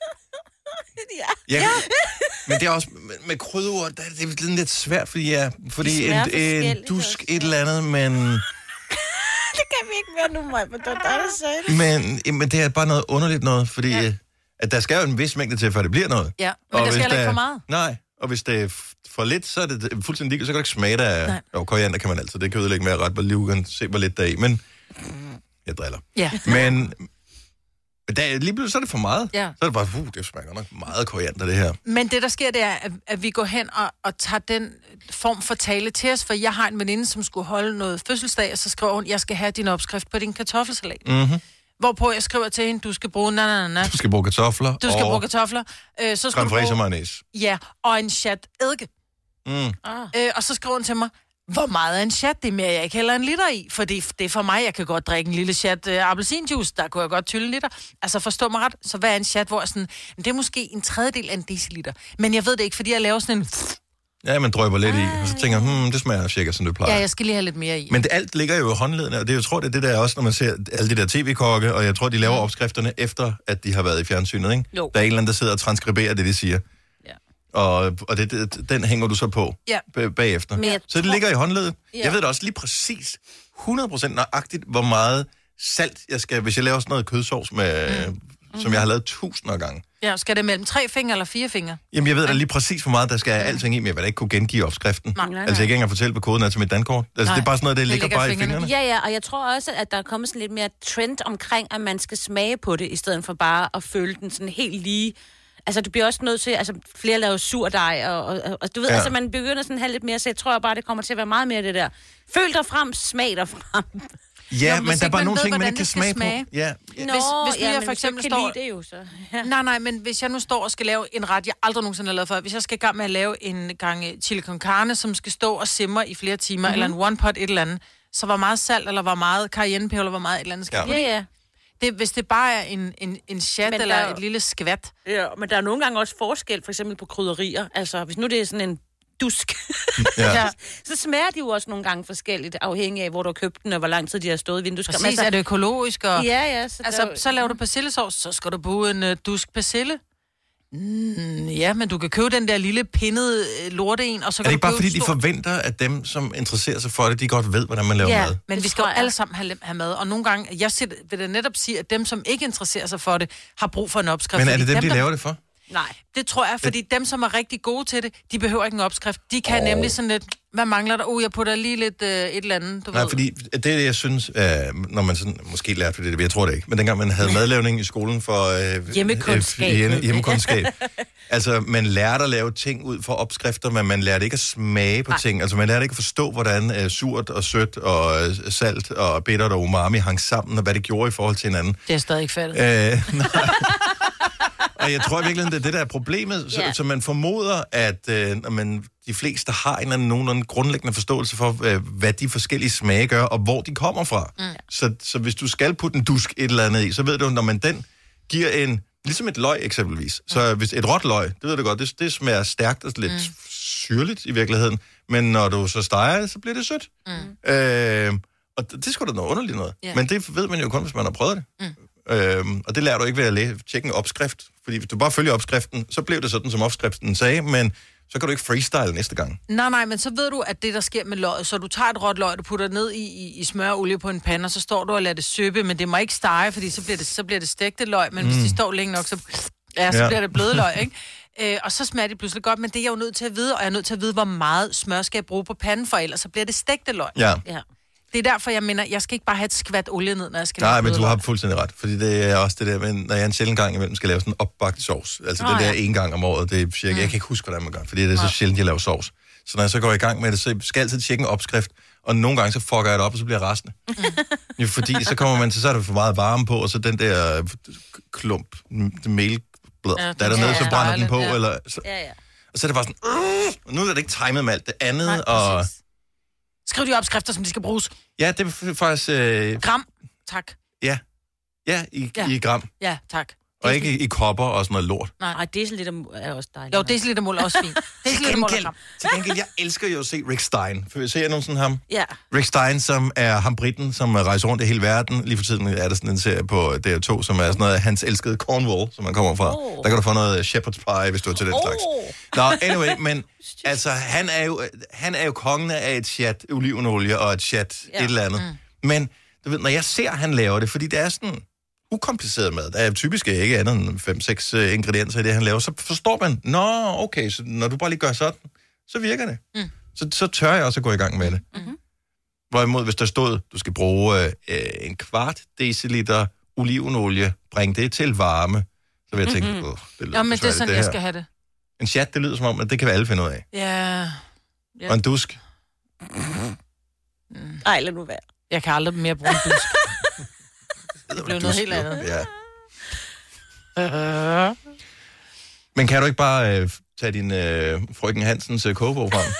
[SPEAKER 1] Ja. Men det er også med krydderord, det er lidt svært, fordi en dusk et eller andet, men...
[SPEAKER 3] Det kan vi ikke mere nu, Maja, men det er dig, der sagde.
[SPEAKER 1] Men det er bare noget underligt noget, fordi at der skal jo en vis mængde til, før det bliver noget.
[SPEAKER 2] Ja, men der skal heller ikke for meget.
[SPEAKER 1] Nej, og hvis det er for lidt, så er det fuldstændig ligegyldigt, så kan du ikke smage det af... Jo, koriander kan man altid, det kan ødelægge med at ret på liv, se hvor lidt der er i, men... Jeg driller.
[SPEAKER 2] Ja.
[SPEAKER 1] Men lige pludselig så er det for meget. Ja. Så er det bare, det smager nok meget koriander, det her.
[SPEAKER 2] Men det, der sker, det er, at vi går hen og tager den form for tale til os, for jeg har en veninde, som skulle holde noget fødselsdag, og så skriver hun, jeg skal have din opskrift på din kartoffelsalat.
[SPEAKER 1] Mm-hmm.
[SPEAKER 2] Hvorpå jeg skriver til hende, du skal bruge
[SPEAKER 1] Du skal bruge kartofler.
[SPEAKER 2] Du skal bruge kartofler. Så skal
[SPEAKER 1] creme fraiche og mayonnaise.
[SPEAKER 2] Ja, og en chat eddike. Og så skriver hun til mig, hvor meget er en chat? Det er mere, jeg ikke hælder en liter i. For det er for mig, jeg kan godt drikke en lille chat appelsinjuice. Der kunne jeg godt tylle en liter. Altså forstå mig ret. Så hvad er en chat, hvor sådan... Det er måske en tredjedel af en deciliter. Men jeg ved det ikke, fordi jeg laver sådan en...
[SPEAKER 1] Ja, man drøber lidt i. Og så tænker det smager cirka, som det plejer.
[SPEAKER 2] Ja, jeg skal lige have lidt mere i.
[SPEAKER 1] Men alt ligger jo i håndledene. Og det, jeg tror, det er det der også, når man ser alle de der tv-kokke. Og jeg tror, de laver opskrifterne efter, at de har været i fjernsynet, ikke? Jo. Der er en eller anden, der sidder og transkriberer det, de siger. Og den hænger du så på bagefter. Så det ligger i håndledet. Ja. Jeg ved da også lige præcis 100% nøjagtigt, hvor meget salt jeg skal, hvis jeg laver sådan noget kødsovs med, som jeg har lavet tusinder af gange.
[SPEAKER 2] Ja, skal det mellem 3 fingre eller 4 fingre?
[SPEAKER 1] Jamen, jeg ved da lige præcis, hvor meget der skal alting i, men jeg vil da ikke kunne gengive opskriften. Nej. Altså, jeg kan ikke engang fortælle, hvad koden er til mit dankort. Altså, det er bare sådan noget, det ligger bare i fingrene.
[SPEAKER 3] Ja, og jeg tror også, at der er kommet sådan lidt mere trend omkring, at man skal smage på det, i stedet for bare at føle den sådan helt lige. Altså, du bliver også nødt til, altså, flere laver surdej, og du ved, altså, man begynder sådan at have lidt mere, så jeg tror bare, det kommer til at være meget mere det der. Føl dig frem, smag dig frem.
[SPEAKER 1] Ja, men der er bare nogle ting, man ikke kan smage på. Ja.
[SPEAKER 2] Hvis nu jeg for eksempel står... Det jo, så. Ja. Nej, men hvis jeg nu står og skal lave en ret, jeg aldrig nogensinde har lavet før, hvis jeg skal i gang med at lave en gang chili con carne, som skal stå og simre i flere timer, eller en one pot et eller andet, så hvor meget salt, eller hvor meget cayennepeber, eller hvor meget et eller andet skal
[SPEAKER 3] ja.
[SPEAKER 2] Hvis det bare er en chat eller et lille skvat.
[SPEAKER 3] Ja, men der er nogle gange også forskel, for eksempel på krydderier. Altså, hvis nu det er sådan en dusk, så smager de jo også nogle gange forskelligt, afhængig af, hvor du har købt den, og hvor lang tid de har stået i vinduet.
[SPEAKER 2] Præcis, er det økologisk? Og,
[SPEAKER 3] ja.
[SPEAKER 2] Så laver du persillesovs, så skal du bruge en dusk persille. Ja, men du kan købe den der lille pinnede lorte en, og så kan
[SPEAKER 1] er det ikke bare
[SPEAKER 2] købe
[SPEAKER 1] fordi, de forventer, at dem, som interesserer sig for det, de godt ved, hvordan man laver mad?
[SPEAKER 2] Men vi skal jo alle sammen have mad, og nogle gange, vil da netop sige, at dem, som ikke interesserer sig for det, har brug for en opskrift.
[SPEAKER 1] Men er det dem, de laver det for?
[SPEAKER 2] Nej, det tror jeg, fordi dem, som er rigtig gode til det, de behøver ikke en opskrift. De kan nemlig sådan lidt, hvad mangler der? Jeg putter lige lidt et eller andet, du ved.
[SPEAKER 1] Fordi det, jeg synes, når man sådan, måske lærte det, jeg tror det ikke, men dengang man havde madlavning i skolen for hjemmekundskab, altså man lærte at lave ting ud fra opskrifter, men man lærte ikke at smage på ting. Altså man lærte ikke at forstå, hvordan surt og sødt og salt og bittert og umami hang sammen, og hvad det gjorde i forhold til hinanden.
[SPEAKER 2] Det er stadig ikke fattigt.
[SPEAKER 1] Og jeg tror virkelig, det er det, der er problemet. Så man formoder, at de fleste har en eller anden nogenlunde grundlæggende forståelse for, hvad de forskellige smage gør, og hvor de kommer fra. Så hvis du skal putte en dusk et eller andet i, så ved du, når man den giver ligesom et løg eksempelvis. Så hvis et råt løg, det ved du godt, det smager stærkt og lidt syrligt i virkeligheden. Men når du så steger det, så bliver det sødt. Og det er sgu da noget underligt noget. Men det ved man jo kun, hvis man har prøvet det. Og det lærer du ikke ved at tjekke en opskrift. Fordi hvis du bare følger opskriften, så blev det sådan, som opskriften sagde, men så kan du ikke freestyle næste gang.
[SPEAKER 2] Nej, men så ved du, at det, der sker med løget, så du tager et råt løg, du putter det ned i smør og olie på en pande, og så står du og lader det søbe, men det må ikke stege, fordi så bliver det stegte løg, men hvis de står længe nok, så bliver det bløde løg, ikke? Og så smager det pludselig godt, men det er jeg jo nødt til at vide, og jeg er nødt til at vide, hvor meget smør skal jeg bruge på panden, for ellers så bliver det stegte løg.
[SPEAKER 1] Ja.
[SPEAKER 2] Det er derfor, jeg mener, jeg skal ikke bare have et skvat olie ned, når jeg skal lave.
[SPEAKER 1] Nej, men du har fuldstændig ret, fordi det er også det der, men når jeg en sjældent gang imellem skal lave sådan en opbagt sovs, altså den der en gang om året, det er cirka, jeg kan ikke huske, hvordan man gør, fordi det er så sjældent, jeg laver sovs. Så når jeg så går i gang med det, så skal jeg altid tjekke en opskrift, og nogle gange så fucker jeg det op, og så bliver jeg restende. Fordi så kommer man til, så er der for meget varme på, og så den der klump, melblad, der er dernede, så brænder den på, eller... Så, og så er det bare sådan, og nu er det ikke timet med alt det andet,
[SPEAKER 2] nej,
[SPEAKER 1] og...
[SPEAKER 2] Skriv de opskrifter, som de skal bruges.
[SPEAKER 1] Ja, det er faktisk...
[SPEAKER 2] Gram, tak.
[SPEAKER 1] Ja, i gram.
[SPEAKER 2] Ja, tak.
[SPEAKER 1] Og ikke i kopper og sådan noget lort.
[SPEAKER 3] Nej, deciliter er også dejligt.
[SPEAKER 2] Jo, decilitermål er også fint.
[SPEAKER 1] Til gengæld, jeg elsker jo at se Rick Stein. Ser jeg nogensinde ham?
[SPEAKER 3] Ja.
[SPEAKER 1] Rick Stein, som er ham britten, som rejser rundt i hele verden. Lige for tiden er der sådan en serie på DR2, som er sådan noget af hans elskede Cornwall, som han kommer fra. Der kan du få noget shepherd's pie, hvis du er til den slags. Nå, anyway, men altså, han er jo kongen af et chat olivenolie og et chat et eller andet. Men du ved, når jeg ser, han laver det, fordi det er sådan ukompliceret mad. Der er typisk ikke andet end 5-6 ingredienser i det, han laver. Så forstår man, okay, så når du bare lige gør sådan, så virker det. Så tør jeg også at gå i gang med det. Hvorimod, hvis der stod, du skal bruge en kvart deciliter olivenolie, bring det til varme, så vil jeg tænke, det lyder
[SPEAKER 2] ja, men det er sådan, jeg skal have det.
[SPEAKER 1] En chat, det lyder som om, at det kan vi alle finde ud af.
[SPEAKER 2] Ja.
[SPEAKER 1] Og en dusk.
[SPEAKER 3] Ej, lad nu være.
[SPEAKER 2] Jeg kan aldrig mere bruge en dusk. Det blev noget helt andet.
[SPEAKER 1] Ja. Men kan du ikke bare tage din frøken Hansens kogebog frem?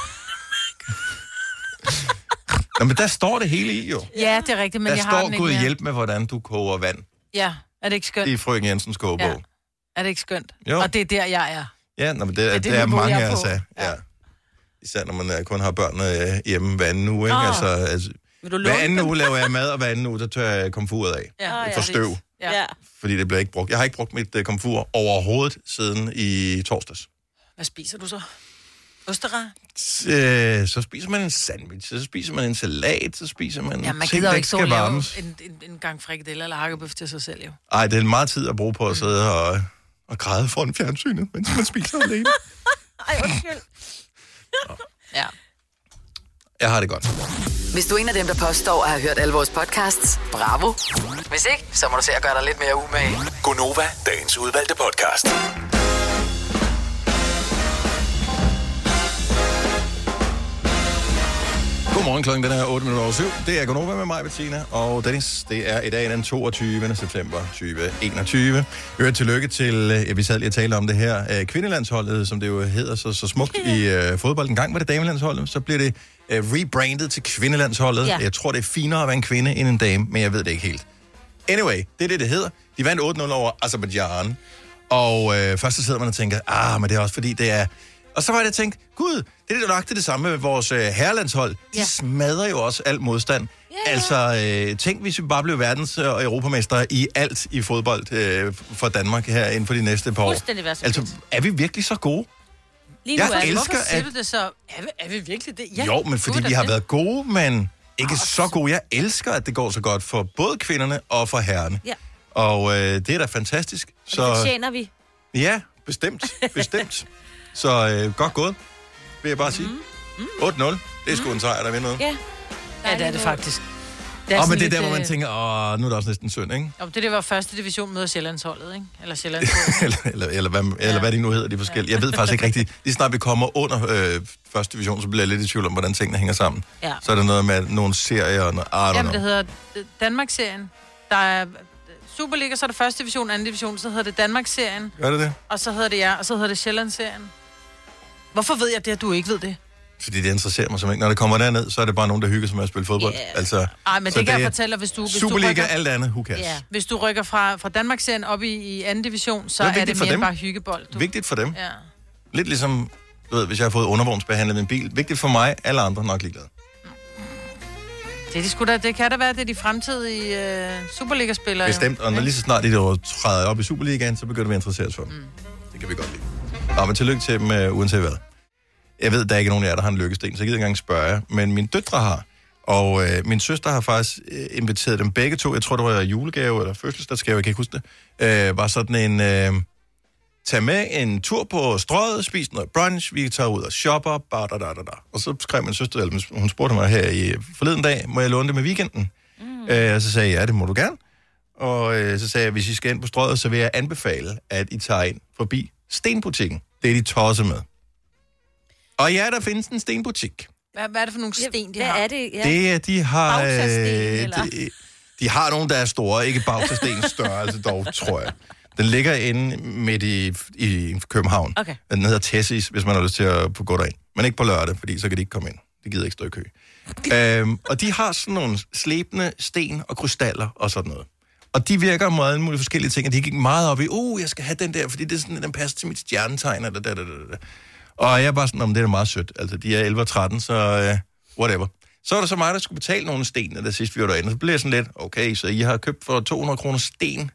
[SPEAKER 1] Nå, men der står det hele i, jo.
[SPEAKER 2] Ja, det er rigtigt, men
[SPEAKER 1] der
[SPEAKER 2] jeg har den
[SPEAKER 1] står,
[SPEAKER 2] ikke
[SPEAKER 1] Gud
[SPEAKER 2] mere.
[SPEAKER 1] hjælp med, hvordan du koger vand.
[SPEAKER 2] Ja, er det ikke skønt?
[SPEAKER 1] I frøken Jensens kogebog. Ja.
[SPEAKER 2] Er det ikke skønt?
[SPEAKER 1] Jo.
[SPEAKER 2] Og det er der, jeg er.
[SPEAKER 1] Ja, men det er mange af os af. Ja. Især når man kun har børn hjemme hver anden uge, ikke? Altså, hver anden uge laver jeg mad, og hver anden uge, der tør jeg komfuret af. For støv.
[SPEAKER 2] Ja.
[SPEAKER 1] Fordi det bliver ikke brugt. Jeg har ikke brugt mit komfur overhovedet siden i torsdags.
[SPEAKER 2] Hvad spiser du så? Osterer?
[SPEAKER 1] Så spiser man en sandwich, så spiser man en salat, så spiser man
[SPEAKER 2] man
[SPEAKER 1] ting,
[SPEAKER 2] gider
[SPEAKER 1] der
[SPEAKER 2] jo
[SPEAKER 1] ikke
[SPEAKER 2] ikke
[SPEAKER 1] skal varmes.
[SPEAKER 2] en gang frikadeller eller hakkebøf til sig selv, jo.
[SPEAKER 1] Ej, det er meget tid at bruge på at sidde og græde foran fjernsynet, mens man spiser alene.
[SPEAKER 3] Ej, undskyld.
[SPEAKER 2] Ja.
[SPEAKER 1] Jeg har det godt.
[SPEAKER 4] Hvis du er en af dem, der påstår at have hørt alle vores podcasts, bravo. Hvis ikke, så må du se at gøre dig lidt mere umage.
[SPEAKER 8] Gonova, dagens udvalgte podcast.
[SPEAKER 1] Godmorgen, klokken den er 8:07. Det er Gonova med mig, Bettina, og Dennis. Det er i dag den 22. september 2021. Tillykke til, vi sad lige og talte om det her, kvindelandsholdet, som det jo hedder så smukt i fodbold. En gang var det damelandsholdet, så bliver det rebrandet til kvindelandsholdet. Ja. Jeg tror, det er finere at være en kvinde end en dame, men jeg ved det ikke helt. Anyway, det er det hedder. De vandt 8-0 over Aserbajdsjan, og først så sidder man og tænker, men det er også fordi, det er... Og så var jeg tænkt, gud, det er jo nok det samme med vores herrelandshold. De smadrer jo også alt modstand. Altså, tænk, hvis vi bare blev verdens- og europamestre i alt i fodbold for Danmark her inden for de næste par år. Altså, er vi virkelig så gode? Jeg elsker,
[SPEAKER 2] at... det så? Er vi virkelig det? Ja,
[SPEAKER 1] jo, men fordi vi har været gode, men ikke så gode. Jeg elsker, at det går så godt for både kvinderne og for herrerne. Ja. Og det er da fantastisk. Så
[SPEAKER 3] det tjener vi.
[SPEAKER 1] Ja, bestemt. Så godt gået, vil jeg bare sige. 8-0. Det er sgu en sejr, der vinder noget.
[SPEAKER 2] Ja, det er det faktisk.
[SPEAKER 1] Men det er der, hvor man tænker, nu er det også næsten synd, ikke?
[SPEAKER 2] Det var første division møder Sjællandsholdet, ikke? Eller Sjællandsholdet.
[SPEAKER 1] eller hvad de nu hedder, de forskellige. Jeg ved faktisk ikke rigtigt. Lige snart vi kommer under første division, så bliver jeg lidt i tvivl om, hvordan tingene hænger sammen. Ja. Så er der noget med nogle serier og noget.
[SPEAKER 2] Jamen, det hedder Danmarksserien. Der er Superliga, så er det første division, anden division, så hedder det Danmarksserien.
[SPEAKER 1] Gør det det?
[SPEAKER 2] Og så hedder det og så hedder det Sjællandsserien. Hvorfor ved jeg det, at du ikke ved det?
[SPEAKER 1] Fordi det interesserer mig simpelthen. Når det kommer derned, så er det bare nogen, der hygger sig med at spille fodbold.
[SPEAKER 2] Yeah.
[SPEAKER 1] Altså,
[SPEAKER 2] men det kan jeg fortælle dig, hvis du
[SPEAKER 1] Superliga,
[SPEAKER 2] rykker,
[SPEAKER 1] alt andet, who cares?
[SPEAKER 2] Yeah. Hvis du rykker fra Danmarksserien op i anden division, så er det mere bare hyggebold.
[SPEAKER 1] Vigtigt for dem.
[SPEAKER 2] Ja.
[SPEAKER 1] Lidt ligesom, du ved, hvis jeg har fået undervognsbehandlet min bil. Vigtigt for mig, alle andre nok ligeglade.
[SPEAKER 2] Det kan da være, det er de fremtidige Superliga-spillere.
[SPEAKER 1] Bestemt, og når lige så snart de træder op i Superligaen, så begynder vi at interessere os for dem. Det kan vi godt lide. Men tillykke til dem, uanset hvad. Jeg ved, der er ikke nogen af jer, der har en lykkesten, så jeg gider ikke engang spørge jer. Men mine døtre har, og min søster har faktisk inviteret dem begge to. Jeg tror, det var julegave eller fødselsdagsgave, jeg kan ikke huske det. Var sådan en, tag med en tur på Strøget, spis noget brunch, vi tager ud og shopper, Og så skrev min søster, eller hun spurgte mig her i forleden dag, må jeg låne det med weekenden? Og så sagde jeg, ja, det må du gerne. Og så sagde jeg, hvis I skal ind på Strøget, så vil jeg anbefale, at I tager ind forbi Stenbutikken. Det er de tosset med. Og ja, der findes en stenbutik.
[SPEAKER 2] Hvad er det for nogle sten, de har?
[SPEAKER 3] Hvad er det? Ja.
[SPEAKER 1] De har... De har nogle, der er store. Ikke Bautasten størrelse dog, tror jeg. Den ligger inde midt i København. Okay. Den hedder Tessis, hvis man har lyst til at gå derind. Men ikke på lørdag, fordi så kan de ikke komme ind. De gider ikke stå i kø. Og de har sådan nogle slebende sten og krystaller og sådan noget. Og de virker meget mulige forskellige ting, og de gik meget op i, jeg skal have den der, fordi det er sådan, den passer til mit stjernetegn, eller da. Og jeg er bare sådan, det er meget sødt. Altså, de er 11 og 13, så whatever. Så var der så mig, der skulle betale nogle sten, da sidst vi var derinde. Så blev jeg sådan lidt, okay, så I har købt for 200 kroner sten.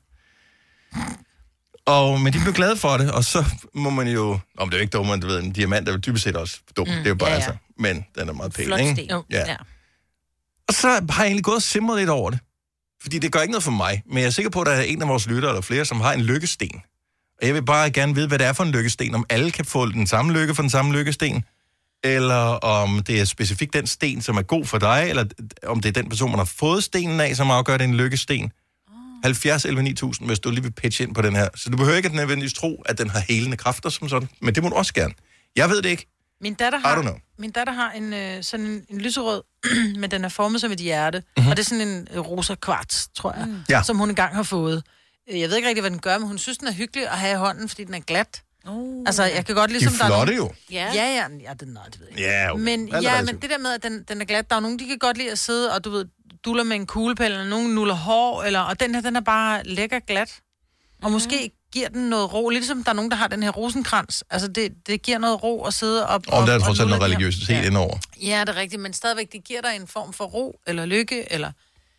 [SPEAKER 1] Men de blev glade for det, og så må man jo... det er jo ikke dumt, du ved, en diamant er jo dybest set også dum. Det er jo bare altså... Men den er meget pæn,
[SPEAKER 3] flot
[SPEAKER 1] ikke?
[SPEAKER 3] Sten.
[SPEAKER 1] Ja. Og så har jeg egentlig gået og simret lidt over det. Fordi det gør ikke noget for mig, men jeg er sikker på, at der er en af vores lyttere eller flere, som har en lykkesten. Og jeg vil bare gerne vide, hvad det er for en lykkesten. Om alle kan få den samme lykke for den samme lykkesten, eller om det er specifikt den sten, som er god for dig, eller om det er den person, man har fået stenen af, som afgør det en lykkesten. 70 11 9000, hvis du lige vil pitche ind på den her. Så du behøver ikke nødvendigvis tro, at den har helende kræfter som sådan, men det må du også gerne. Jeg ved det ikke.
[SPEAKER 2] Min datter har sådan en lyserød, men den er formet som et hjerte. Og det er sådan en rosa kvarts, tror jeg, som hun engang har fået. Jeg ved ikke rigtig, hvad den gør, men hun synes, den er hyggelig at have i hånden, fordi den er glat. Altså, jeg kan godt ligesom...
[SPEAKER 1] De er flotte jo.
[SPEAKER 2] Ja, det ved jeg ikke.
[SPEAKER 1] Ja, okay.
[SPEAKER 2] Men det der med, at den er glat, der er nogen, de kan godt lide at sidde, og du ved, duller med en kuglepæl, eller nogen nuller hår, og den her, den er bare lækker glat. Og måske giver den noget ro, ligesom der er nogen, der har den her rosenkrans. Altså, det giver noget ro at sidde op...
[SPEAKER 1] Og der er trods alt noget religiøsitet indover.
[SPEAKER 2] Ja, det er rigtigt, men stadigvæk, det giver dig en form for ro, eller lykke, eller...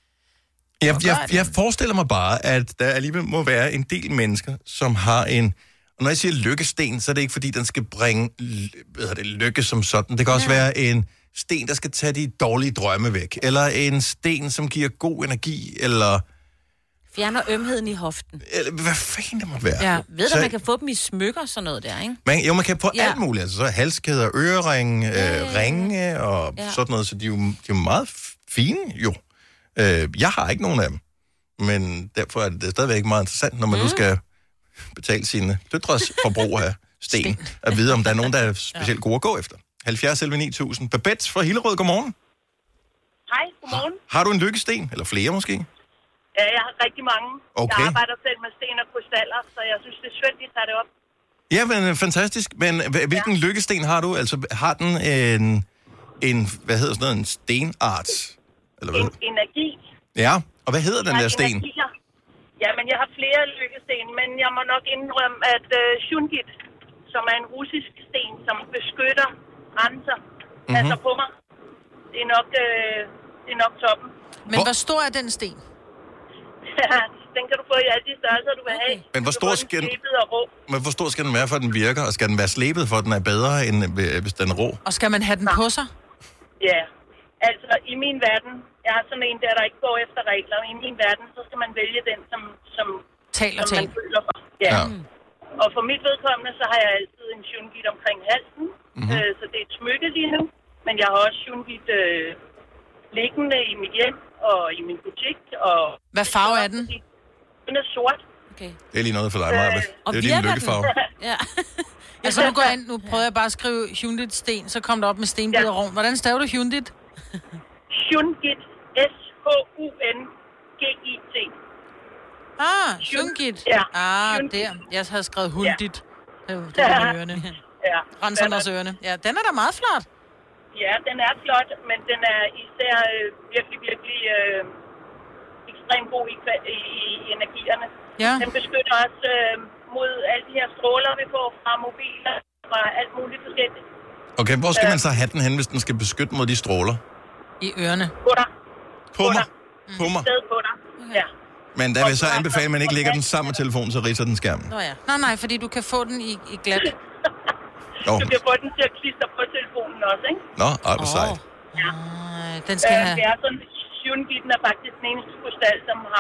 [SPEAKER 1] Jeg forestiller mig bare, at der alligevel må være en del mennesker, som har en... Og når jeg siger lykkesten, så er det ikke, fordi den skal bringe lykke som sådan. Det kan også være en sten, der skal tage de dårlige drømme væk. Eller en sten, som giver god energi, eller...
[SPEAKER 3] Fjerner ømheden i hoften.
[SPEAKER 1] Eller hvad fanden det må være.
[SPEAKER 3] Ja, ved du, man kan få dem i smykker og sådan noget der, ikke?
[SPEAKER 1] Man kan få alt muligt. Altså, så halskæder, øreringe, ringe og sådan noget. Så de er jo meget fine, jo. Jeg har ikke nogen af dem. Men derfor er det stadigvæk meget interessant, når man nu skal betale sine døtres forbrug af sten. At vide, om der er nogen, der er specielt gode at gå efter. 70 11 9000. Babette fra Hillerød, godmorgen.
[SPEAKER 9] Hej, godmorgen.
[SPEAKER 1] Har du en lykkesten? Eller flere måske?
[SPEAKER 9] Ja, jeg har rigtig mange. Okay. Jeg arbejder selv med sten og krystaller, så jeg synes, det er skønt, at I tager det op.
[SPEAKER 1] Ja, men fantastisk. Men hvilken lykkesten har du? Altså, har den en hvad hedder sådan noget, en stenart? Eller hvad?
[SPEAKER 9] Energi.
[SPEAKER 1] Ja, og hvad hedder den der sten?
[SPEAKER 9] Ja, men jeg har flere lykkesten, men jeg må nok indrømme, at shungit, som er en russisk sten, som beskytter grænser, passer på mig. Det er nok Det er nok toppen.
[SPEAKER 2] Men hvor stor er den sten?
[SPEAKER 9] Den kan du få i alle de størrelser, du vil have.
[SPEAKER 1] Men hvor stor skal den være, for at den virker? Og skal den være slebet, for at den er bedre, end hvis den er rå?
[SPEAKER 2] Og skal man have den på sig?
[SPEAKER 9] Ja, altså i min verden, jeg har sådan en der ikke går efter regler, og i min verden, så skal man vælge den, som man føler for. Ja. Og for mit vedkommende, så har jeg altid en shungit omkring halsen, så det er et smykke lige nu. Men jeg har også shungit liggende i mit hjem og i min butik. Og
[SPEAKER 2] hvad farve er den?
[SPEAKER 9] Den er sort.
[SPEAKER 3] Okay.
[SPEAKER 1] Det er lige noget for dig, Maja. Det er jo din lykkefarve.
[SPEAKER 3] Ja.
[SPEAKER 2] Altså nu prøver jeg bare at skrive Hyundit sten, så kom der op med stenbider rundt. Hvordan staver du Hyundit?
[SPEAKER 9] Hyundit. S-H-U-N-G-I-T.
[SPEAKER 2] Hyundit.
[SPEAKER 9] Ja.
[SPEAKER 2] Der. Jeg havde skrevet Hyundit. Det er ørerne.
[SPEAKER 9] Ja.
[SPEAKER 2] Renserne ørerne. Ja, den er da meget flot.
[SPEAKER 9] Ja, den er flot, men den er især virkelig ekstremt god i energierne.
[SPEAKER 2] Ja.
[SPEAKER 9] Den beskytter os mod alle de her stråler, vi får fra mobiler, fra alt muligt forskelligt.
[SPEAKER 1] Okay, hvor skal man så have den hen, hvis den skal beskytte mod de stråler?
[SPEAKER 2] I ørerne.
[SPEAKER 9] På dig.
[SPEAKER 1] På mig? På mig?
[SPEAKER 9] Sted på dig, ja.
[SPEAKER 1] Men der vil jeg så anbefale, at man ikke lægger den sammen med telefonen, så ridser den skærmen.
[SPEAKER 2] Nej, fordi du kan få den i glat.
[SPEAKER 9] Du kan få den til at klistre på telefonen også, ikke?
[SPEAKER 1] Nå, hvor sejt.
[SPEAKER 9] Ja.
[SPEAKER 2] Den skal have...
[SPEAKER 9] Det er sådan, Hyunditen er faktisk den eneste krystal,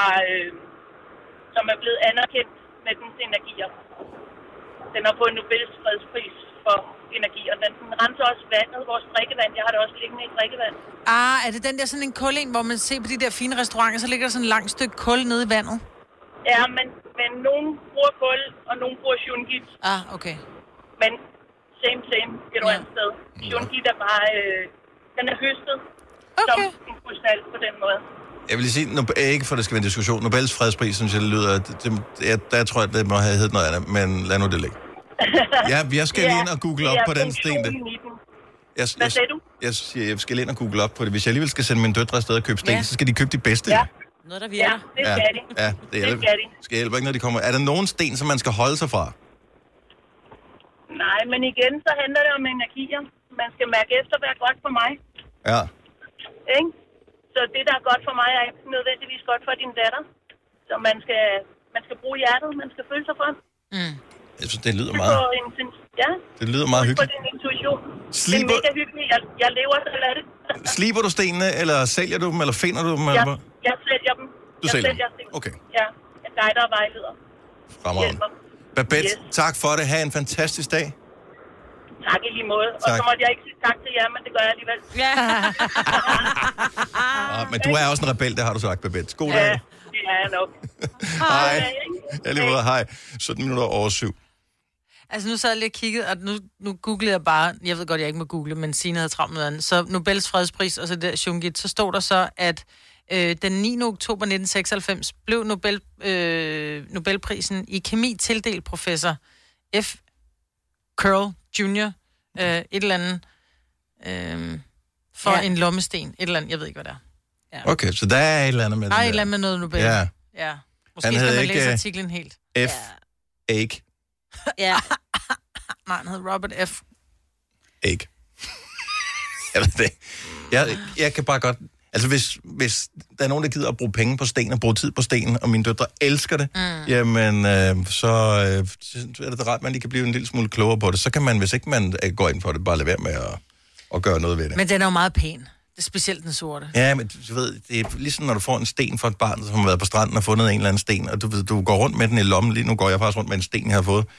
[SPEAKER 9] som er blevet anerkendt med dens energier. Den har fået Nobels fredspris for energier. Den renser også vandet, vores drikkevand. Jeg har det også liggende i drikkevand.
[SPEAKER 2] Er det den der sådan en kul hvor man ser på de der fine restauranter, så ligger der sådan en langt stykke kul nede i vandet?
[SPEAKER 9] Ja, men nogen bruger kul, og nogen bruger Hyundit.
[SPEAKER 2] Okay.
[SPEAKER 9] Men same, et eller andet sted. Hyundit er bare... den er høstet som en krystal på den måde.
[SPEAKER 1] Jeg vil lige sige, ikke for det skal være en diskussion, Nobels fredspris, synes jeg, det lyder... Der tror jeg, det må have heddet noget andet, men lad nu det ligge. Jeg skal lige ind og google op på den sten.
[SPEAKER 9] Hvad sagde du?
[SPEAKER 1] Jeg skal lige ind og google op på det. Hvis jeg alligevel skal sende mine døtre afsted og købe sten, så skal de købe de bedste.
[SPEAKER 3] Ja, noget der virker.
[SPEAKER 9] Ja, det skal de.
[SPEAKER 1] Ja, det skal hjælpe ikke, når de kommer. Er der nogen sten, som man skal holde sig fra?
[SPEAKER 9] Nej, men igen, så handler det om energier. Man skal mærke efter, hvad er godt for mig.
[SPEAKER 1] Ja.
[SPEAKER 9] Ikke? Så det, der er godt for mig, er ikke nødvendigvis godt for din datter. Så man skal bruge hjertet, man skal føle sig for.
[SPEAKER 1] Jeg synes, det lyder meget... Det lyder meget hyggeligt.
[SPEAKER 9] For din intuition. Det er mega hyggeligt. Jeg lever selv af det.
[SPEAKER 1] Sliber du stenene, eller sælger du dem, eller finder du dem?
[SPEAKER 9] Jeg sælger dem.
[SPEAKER 1] Du sælger dem? Okay.
[SPEAKER 9] Ja, jeg guider og vejleder.
[SPEAKER 1] Fremragende. Babette, tak for det. Ha' en fantastisk dag.
[SPEAKER 9] Tak i lige måde. Tak. Og så måtte jeg ikke sige tak til jer, men det gør jeg alligevel.
[SPEAKER 3] Ja.
[SPEAKER 1] Men du er også en rebel, det har du sagt, Babette. God dag.
[SPEAKER 9] Ja, det er jeg nok.
[SPEAKER 1] Hej. Jeg lige måde, hej. 17 minutter over 7.
[SPEAKER 2] Altså nu sad jeg lige og kiggede, og nu googlede jeg bare, jeg ved godt, jeg ikke må google, men Signe havde travlt med andet. Så Nobels fredspris, og så der Shungit, så stod der så, at den 9. oktober 1996 blev Nobelprisen i kemi tildelt professor F. Curl Jr. Et eller andet for en lommesten. Et eller andet, jeg ved ikke, hvad det er. Ja.
[SPEAKER 1] Okay, så der er et eller andet med det.
[SPEAKER 2] Der er et eller andet med noget Nobel.
[SPEAKER 1] Ja.
[SPEAKER 2] Måske skal man læse artiklen helt.
[SPEAKER 1] F. Egg.
[SPEAKER 3] Ja.
[SPEAKER 2] Nej, han hedder Robert F.
[SPEAKER 1] Egg. Jeg ved det. Jeg kan bare godt... Altså, hvis der er nogen, der gider at bruge penge på sten og bruge tid på sten, og mine døtre elsker det, jamen, så er det ret, man lige kan blive en lille smule klogere på det. Så kan man, hvis ikke man går ind for det, bare lade være med at gøre noget ved det.
[SPEAKER 2] Men den er jo meget pæn. Det er specielt den sorte.
[SPEAKER 1] Ja, men du ved, det er ligesom når du får en sten fra et barn, som har været på stranden og fundet en eller anden sten, og du går rundt med den i lommen. Lige nu går jeg faktisk rundt med en sten, jeg har fået.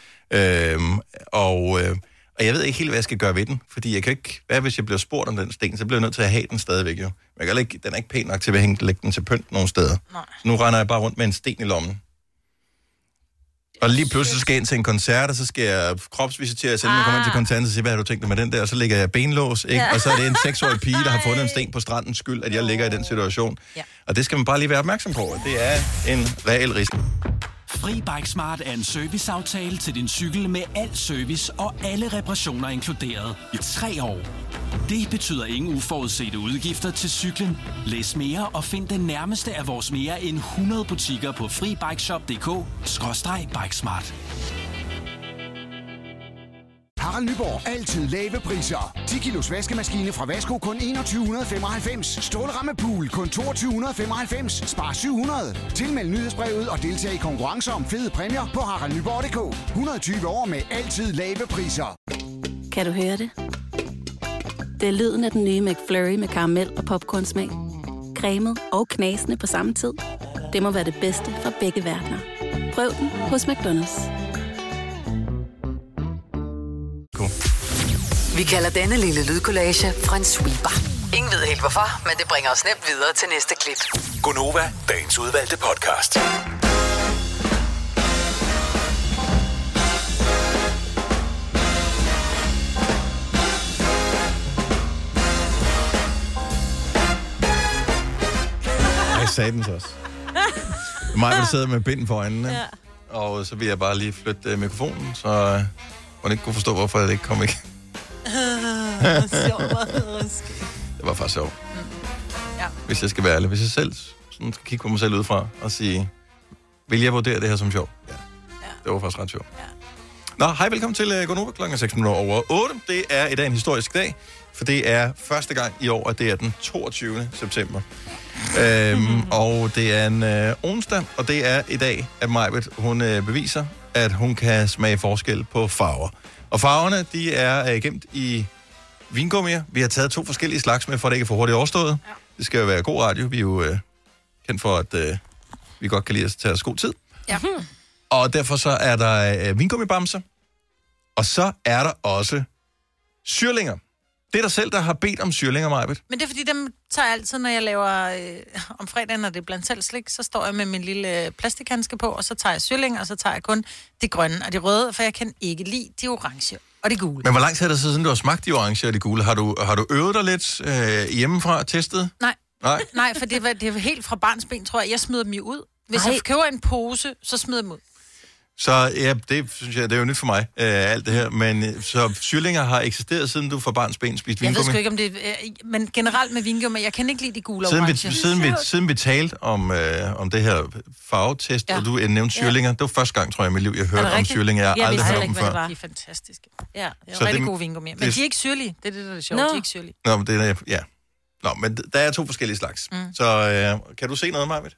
[SPEAKER 1] Og jeg ved ikke helt, hvad jeg skal gøre ved den, fordi jeg kan ikke... Hvad hvis jeg bliver spurgt om den sten, så bliver jeg nødt til at have den stadigvæk, jo. Men den er ikke pæn nok til at lægge den til pynt nogle steder.
[SPEAKER 2] Nej.
[SPEAKER 1] Så nu render jeg bare rundt med en sten i lommen. Og lige pludselig skal jeg ind til en koncert, og så skal jeg kropsvisitere, så jeg kommer ind til koncerten og siger, hvad har du tænkt dig med den der? Og så ligger jeg benlås, ikke? Ja. Og så er det en 6-årig pige, der har fundet en sten på strandens skyld, at jeg ligger i den situation. Ja. Og det skal man bare lige være opmærksom på. Det er en reel risiko.
[SPEAKER 10] Fri Bikesmart er en serviceaftale til din cykel med al service og alle reparationer inkluderet i 3 år. Det betyder ingen uforudsete udgifter til cyklen. Læs mere og find den nærmeste af vores mere end 100 butikker på FriBikeShop.dk/Bikesmart.
[SPEAKER 7] Harald Nyborg. Altid lave priser. 10 kilos vaskemaskine fra Vasko kun 2195. Stålrammepool kun 2295. Spar 700. Tilmeld nyhedsbrevet og deltag i konkurrencer om fede præmier på haraldnyborg.dk. 120 år med altid lave priser.
[SPEAKER 5] Kan du høre det? Det er lyden af den nye McFlurry med karamel og popcornsmag. Cremet og knasende på samme tid. Det må være det bedste fra begge verdener. Prøv den hos McDonald's.
[SPEAKER 1] Cool.
[SPEAKER 4] Vi kalder denne lille lydkollage en sweeper. Ingen ved helt hvorfor, men det bringer os nemt videre til næste klip.
[SPEAKER 8] Gonova, dagens udvalgte podcast.
[SPEAKER 1] Jeg sagde den så også. Mig vil sidde med binden for øjnene, ja. Og så vil jeg bare lige flytte mikrofonen, så hun ikke kunne forstå, hvorfor det ikke kom igen. Det var faktisk sjovt.
[SPEAKER 2] Ja.
[SPEAKER 1] Hvis jeg skal være ærlig. Hvis jeg selv sådan skal kigge på mig selv udefra og sige, vil jeg vurdere det her som sjovt? Ja. Det var faktisk ret sjovt. Ja. Nå, hej, velkommen til Gonova klokken 6:08. Det er i dag en historisk dag, for det er første gang i år, at det er den 22. september. Og det er en onsdag, og det er i dag, at Majbet, hun beviser, at hun kan smage forskel på farver. Og farverne, de er gemt i vingummier. Vi har taget 2 forskellige slags med, for at det ikke er for hurtigt overstået. Ja. Det skal jo være god radio. Vi er jo kendt for, at vi godt kan lide at tage os god tid.
[SPEAKER 2] Ja.
[SPEAKER 1] Og derfor så er der vingummibamser. Og så er der også syrlinger. Det er dig selv, der har bedt om syrlinger, Majbet.
[SPEAKER 2] Men det er fordi, dem tager jeg altid, når jeg laver om fredagen, når det er blandt selv slik, så står jeg med min lille plastikhandske på, og så tager jeg syrlinger, og så tager jeg kun de grønne og de røde, for jeg kan ikke lide de orange og de gule.
[SPEAKER 1] Men hvor lang tid er det siden, du har smagt de orange og de gule? Har du øvet dig lidt hjemmefra og testet?
[SPEAKER 2] Nej, for det var helt fra barnsben, tror jeg. Jeg smider dem jo ud. Hvis jeg køber en pose, så smider jeg dem ud.
[SPEAKER 1] Så ja, det synes jeg, det er jo nyt for mig, alt det her. Men så syrlinger har eksisteret, siden du fra barns ben spiste vingummi?
[SPEAKER 2] Jeg ved sgu ikke, om det men generelt med vingummi, jeg kan ikke lide de gule og orange.
[SPEAKER 1] Siden vi talte om det her farvetest, ja. Og du nævnte syrlinger, det var første gang, tror jeg, i mit liv, jeg hørte om syrlinger. Jeg har aldrig hørt om dem før.
[SPEAKER 2] De er fantastiske. Ja, det er rigtig gode vingummi. Men de er ikke syrlige. Det er det, der er sjovt. De er ikke syrlige.
[SPEAKER 1] Nå, men det er, ja. Nå, men der er 2 forskellige slags. Så kan du se noget, Majbet?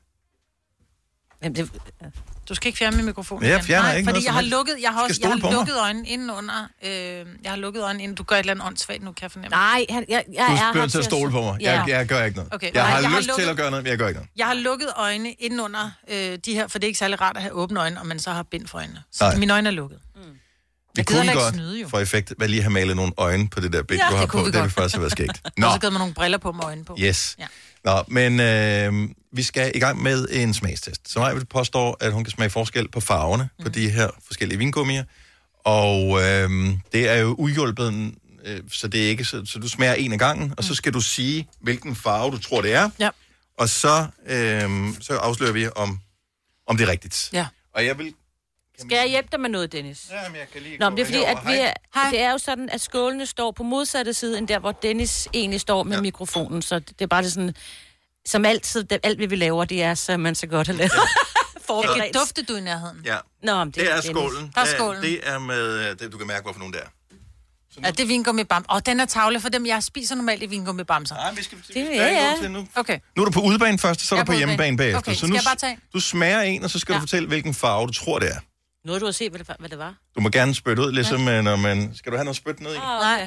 [SPEAKER 2] Jamen, du skal ikke fjerne min mikrofon.
[SPEAKER 1] Jeg fjerner ikke
[SPEAKER 2] fordi
[SPEAKER 1] noget.
[SPEAKER 2] Jeg har lukket øjnene inden under. Jeg har lukket øjnene inden. Du gør et eller andet åndssvagt nu, kan jeg fornemme.
[SPEAKER 3] Nej, jeg
[SPEAKER 1] er her til at stole på mig. Jeg gør ikke noget. Okay. Jeg har lyst til at gøre noget, men jeg gør ikke noget.
[SPEAKER 2] Jeg har lukket øjnene inden under de her, for det er ikke særlig rart at have åbne øjne, og man så har bind for øjnene. Så mine øjne er lukket.
[SPEAKER 1] Vi kunne godt for effekt lige have malet nogle øjne på det der bind, du har på. Det vil faktisk have været skægt.
[SPEAKER 2] Og så givet mig nogle briller på med øjne på.
[SPEAKER 1] Yes. Ja. Nå, men vi skal i gang med en smagstest. Så Maja påstår, at hun kan smage forskel på farverne på de her forskellige vingummier. Og det er jo uhjulpet, så det er ikke så du smager en af gangen, og så skal du sige, hvilken farve du tror, det er.
[SPEAKER 2] Ja.
[SPEAKER 1] Og så afslører vi, om det er rigtigt.
[SPEAKER 2] Ja.
[SPEAKER 1] Og jeg vil...
[SPEAKER 3] Skal jeg hjælpe dig med noget, Dennis?
[SPEAKER 1] Ja, men jeg kan lige
[SPEAKER 3] Nå, men det er fordi, at det er jo sådan, at skålene står på modsatte side, end der, hvor Dennis egentlig står med mikrofonen. Så det er bare det sådan, som altid, alt vi laver, det er, så man så godt har lavet.
[SPEAKER 2] Jeg kan dufte du i nærheden.
[SPEAKER 1] Ja,
[SPEAKER 3] nå,
[SPEAKER 1] det er skålen.
[SPEAKER 2] Der er skålen.
[SPEAKER 1] Det er med, det, du kan mærke, hvorfor nogen der er.
[SPEAKER 2] Ja, det er vingummibamser. Den er tavle for dem, jeg spiser normalt i vingummibamser.
[SPEAKER 1] Nej, vi skal til nu.
[SPEAKER 2] Okay.
[SPEAKER 1] Nu er du på udebane først, så er du på hjemmebane bagefter.
[SPEAKER 2] Okay,
[SPEAKER 1] så nu,
[SPEAKER 2] skal jeg bare tage?
[SPEAKER 1] Du smager en, og så skal du fortælle, hvilken farve du tror, det er.
[SPEAKER 3] Nåede du at se, hvad det var?
[SPEAKER 1] Du må gerne spytte ud, ligesom når man... Skal du have noget spyt ned i?
[SPEAKER 2] Nej.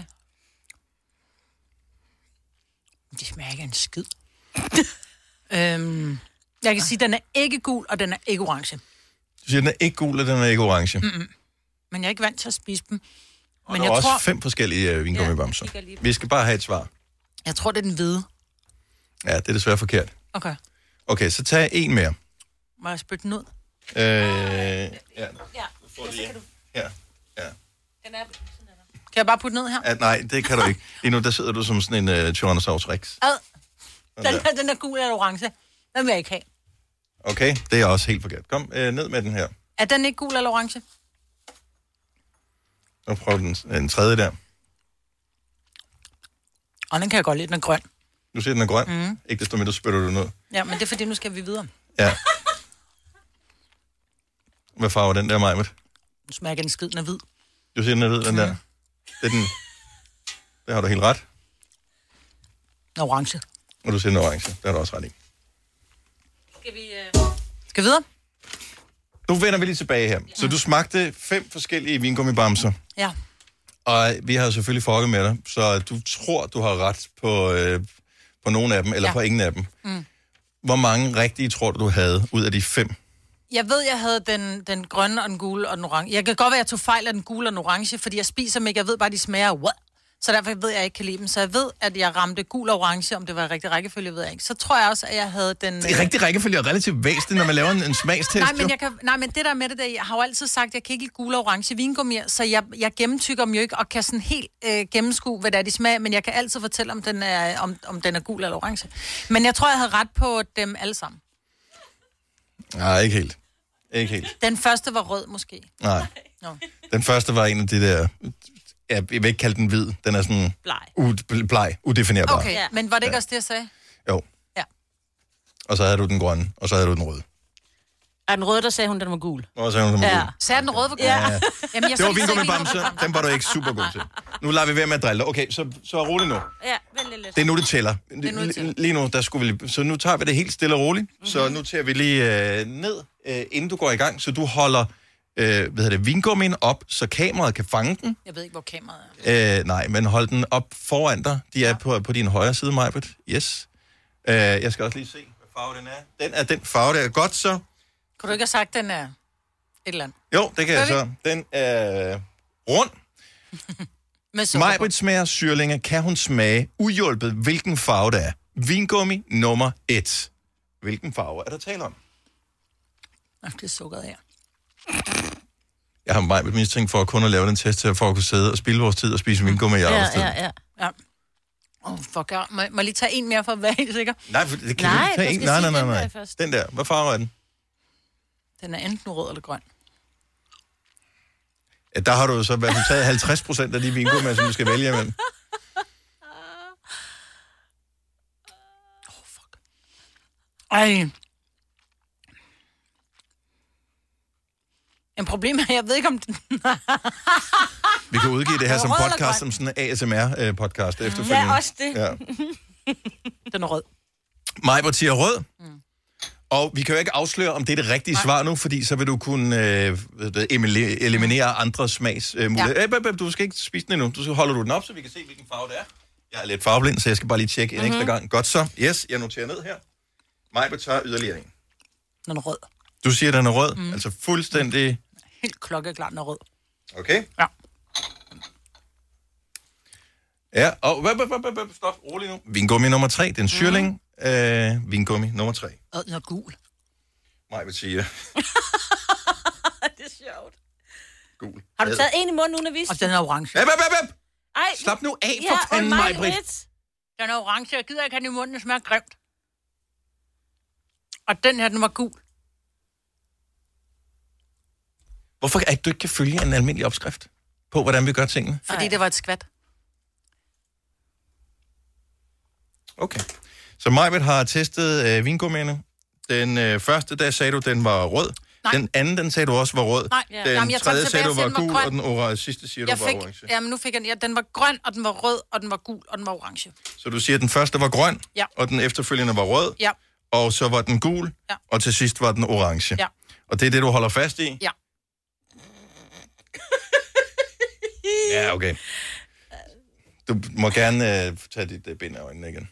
[SPEAKER 2] Det smager ikke en skid. Jeg kan sige, at den er ikke gul, og den er ikke orange.
[SPEAKER 1] Du siger, den er ikke gul, og den er ikke orange.
[SPEAKER 2] Men jeg er ikke vant til at spise dem.
[SPEAKER 1] Men der er også 5 forskellige vingummibamser. Vi skal bare have et svar.
[SPEAKER 2] Jeg tror, det er den hvide.
[SPEAKER 1] Ja, det er desværre forkert. Okay, så tag en mere.
[SPEAKER 2] Må jeg spytte den ud?
[SPEAKER 1] Ja.
[SPEAKER 2] Kan jeg bare putte ned her?
[SPEAKER 1] Nej, det kan du ikke. Lige nu, der sidder du som sådan en Tyrannosaurus Rex.
[SPEAKER 2] Den er gul eller orange. Den vil jeg ikke have.
[SPEAKER 1] Okay, det er også helt forkert. Kom ned med den her.
[SPEAKER 2] Er den ikke gul eller orange?
[SPEAKER 1] Nu prøver den tredje der.
[SPEAKER 2] Og den kan jeg godt lide, den er grøn.
[SPEAKER 1] Du siger, den er grøn? Ikke desto mere, du spytter du ned.
[SPEAKER 2] Ja, men det er fordi, nu skal vi videre.
[SPEAKER 1] Ja. Hvad farve er den der, Majmet?
[SPEAKER 2] Nu smager den skid, den er hvid.
[SPEAKER 1] Du siger, den er hvid, den der? Det er den. Det har du helt ret.
[SPEAKER 2] Orange.
[SPEAKER 1] Og du siger den orange. Det har du også ret i.
[SPEAKER 2] Skal vi videre?
[SPEAKER 1] Nu vender vi lige tilbage her. Så du smagte 5 forskellige vingummibamser.
[SPEAKER 2] Ja.
[SPEAKER 1] Og vi har selvfølgelig fucket med dig, så du tror, du har ret på nogle af dem, eller på ingen af dem. Mm. Hvor mange rigtige tror du havde ud af de 5?
[SPEAKER 2] Jeg ved, jeg havde den grønne og den gule og den orange. Jeg kan godt være, at jeg tog fejl af den gule og den orange, fordi jeg spiser dem ikke. Jeg ved bare, de smager what? Så derfor ved jeg ikke kan lide dem. Så jeg ved, at jeg ramte gul og orange, om det var rigtig rækkefølge, ved jeg ikke. Så tror jeg også, at jeg havde den...
[SPEAKER 1] Det er rigtig rækkefølge og relativt væsentligt, når man laver en smagstest.
[SPEAKER 2] Nej, men det der med det der, jeg har jo altid sagt, at jeg kan ikke lide gule og orange vingummier, så jeg gennemtykker dem jo ikke, og kan sådan helt gennemskue, hvad det er, de smager, men jeg kan altid fortælle, om den er gul eller orange. Men jeg tror, jeg havde ret på dem alle sammen.
[SPEAKER 1] Nej, ikke helt. Ikke helt.
[SPEAKER 2] Den første var rød, måske.
[SPEAKER 1] Nej. No. Den første var en af de der... Jeg vil ikke kalde den hvid. Den er sådan... Bleg. Udefinerbar.
[SPEAKER 2] Okay, men var det ikke også det, jeg sagde?
[SPEAKER 1] Jo.
[SPEAKER 2] Ja.
[SPEAKER 1] Og så havde du den grønne, og så havde du den røde.
[SPEAKER 3] Er den røde, der sagde hun, den var gul?
[SPEAKER 1] Og så sagde hun, den var gul.
[SPEAKER 2] Sagde den røde var gul?
[SPEAKER 3] Ja.
[SPEAKER 2] Jamen,
[SPEAKER 1] det var vingummibamse. Den var du ikke super god til. Nu lader vi være med at drille. Okay, så roligt nu.
[SPEAKER 3] Ja, vældig lidt.
[SPEAKER 1] Det er nu, det tæller. Lige nu, der skulle vi... Så nu tager vi det helt stille og roligt. Mm-hmm. Så nu tager vi lige ned, inden du går i gang. Så du holder... vingummien op, så kameraet kan fange den.
[SPEAKER 2] Jeg ved ikke, hvor kameraet er.
[SPEAKER 1] Nej, men hold den op foran dig. De er på din højre side, Majbert. Yes. Jeg skal også lige se, hvad farve den er. Den er den farve, der er godt, så...
[SPEAKER 2] Kunne du ikke have sagt, den er et eller andet?
[SPEAKER 1] Jo, det kan jeg så. Den er rund. Majbert smager syrlinge. Kan hun smage uhjulpet, hvilken farve det er? Vingummi nummer 1. Hvilken farve er der tale om?
[SPEAKER 2] Det er sukkeret her.
[SPEAKER 1] Jeg har Majbert mistænkt for at kun at lave den test her, for at kunne sidde og spilde vores tid og spise vingummi i arbejdstid.
[SPEAKER 2] Ja. Fuck, må jeg lige tage en mere for at være helt sikker?
[SPEAKER 1] Nej, for det kan du ikke tage en. Nej. Den der, hvad farve er den?
[SPEAKER 2] Den er enten rød eller grøn.
[SPEAKER 1] Ja, der har du så i hvert fald taget 50% af de vingummier, som du skal vælge imellem.
[SPEAKER 2] Fuck. Ej. En problem er, jeg ved ikke om den...
[SPEAKER 1] Vi kan udgive det her som podcast, som sådan en ASMR-podcast efterfølgende.
[SPEAKER 3] Ja, også det. Ja.
[SPEAKER 2] Den er rød.
[SPEAKER 1] Majbert siger rød. Mm. Og vi kan jo ikke afsløre, om det er det rigtige svar nu, fordi så vil du kunne eliminere andre smagsmuligheder. Du skal ikke spise den endnu. Du holder du den op, så vi kan se, hvilken farve det er. Jeg er lidt farveblind, så jeg skal bare lige tjekke en ekstra gang. Godt så. Yes, jeg noterer ned her. Majbert tager yderligere en.
[SPEAKER 2] Den er rød.
[SPEAKER 1] Du siger, den er rød? Altså fuldstændig...
[SPEAKER 2] Helt klokkeklart, den er rød.
[SPEAKER 1] Okay.
[SPEAKER 2] Ja.
[SPEAKER 1] Ja, og stop, rolig nu. Vingummi nummer 3, den syrling. Vingummi nummer 3.
[SPEAKER 2] Den er gul.
[SPEAKER 1] Majbert siger...
[SPEAKER 3] Det er sjovt.
[SPEAKER 1] Gul.
[SPEAKER 3] Har du taget en i munden uden at vise?
[SPEAKER 2] Og den er orange.
[SPEAKER 1] Slap nu af for fanden, Majbert.
[SPEAKER 2] Den er orange, jeg gider ikke have den i munden, den smager grimt. Og den her, den var gul.
[SPEAKER 1] Hvorfor er du ikke kan følge en almindelig opskrift på, hvordan vi gør tingene?
[SPEAKER 2] Fordi det var et skvat.
[SPEAKER 1] Okay. Så Majbert har testet vingummierne. Den første, der sagde du, den var rød.
[SPEAKER 2] Nej.
[SPEAKER 1] Den anden, den sagde du også var rød.
[SPEAKER 2] Nej.
[SPEAKER 1] Den tredje sagde du var gul, og den sidste siger du var orange.
[SPEAKER 2] Jamen nu fik jeg den. Ja, den var grøn, og den var rød, og den var gul, og den var orange.
[SPEAKER 1] Så du siger, at den første var grøn, og den efterfølgende var rød, og så var den gul, og til sidst var den orange.
[SPEAKER 2] Ja.
[SPEAKER 1] Og det er det, du holder fast i?
[SPEAKER 2] Ja.
[SPEAKER 1] Ja, okay. Du må gerne tage dit bind af øjnene igen.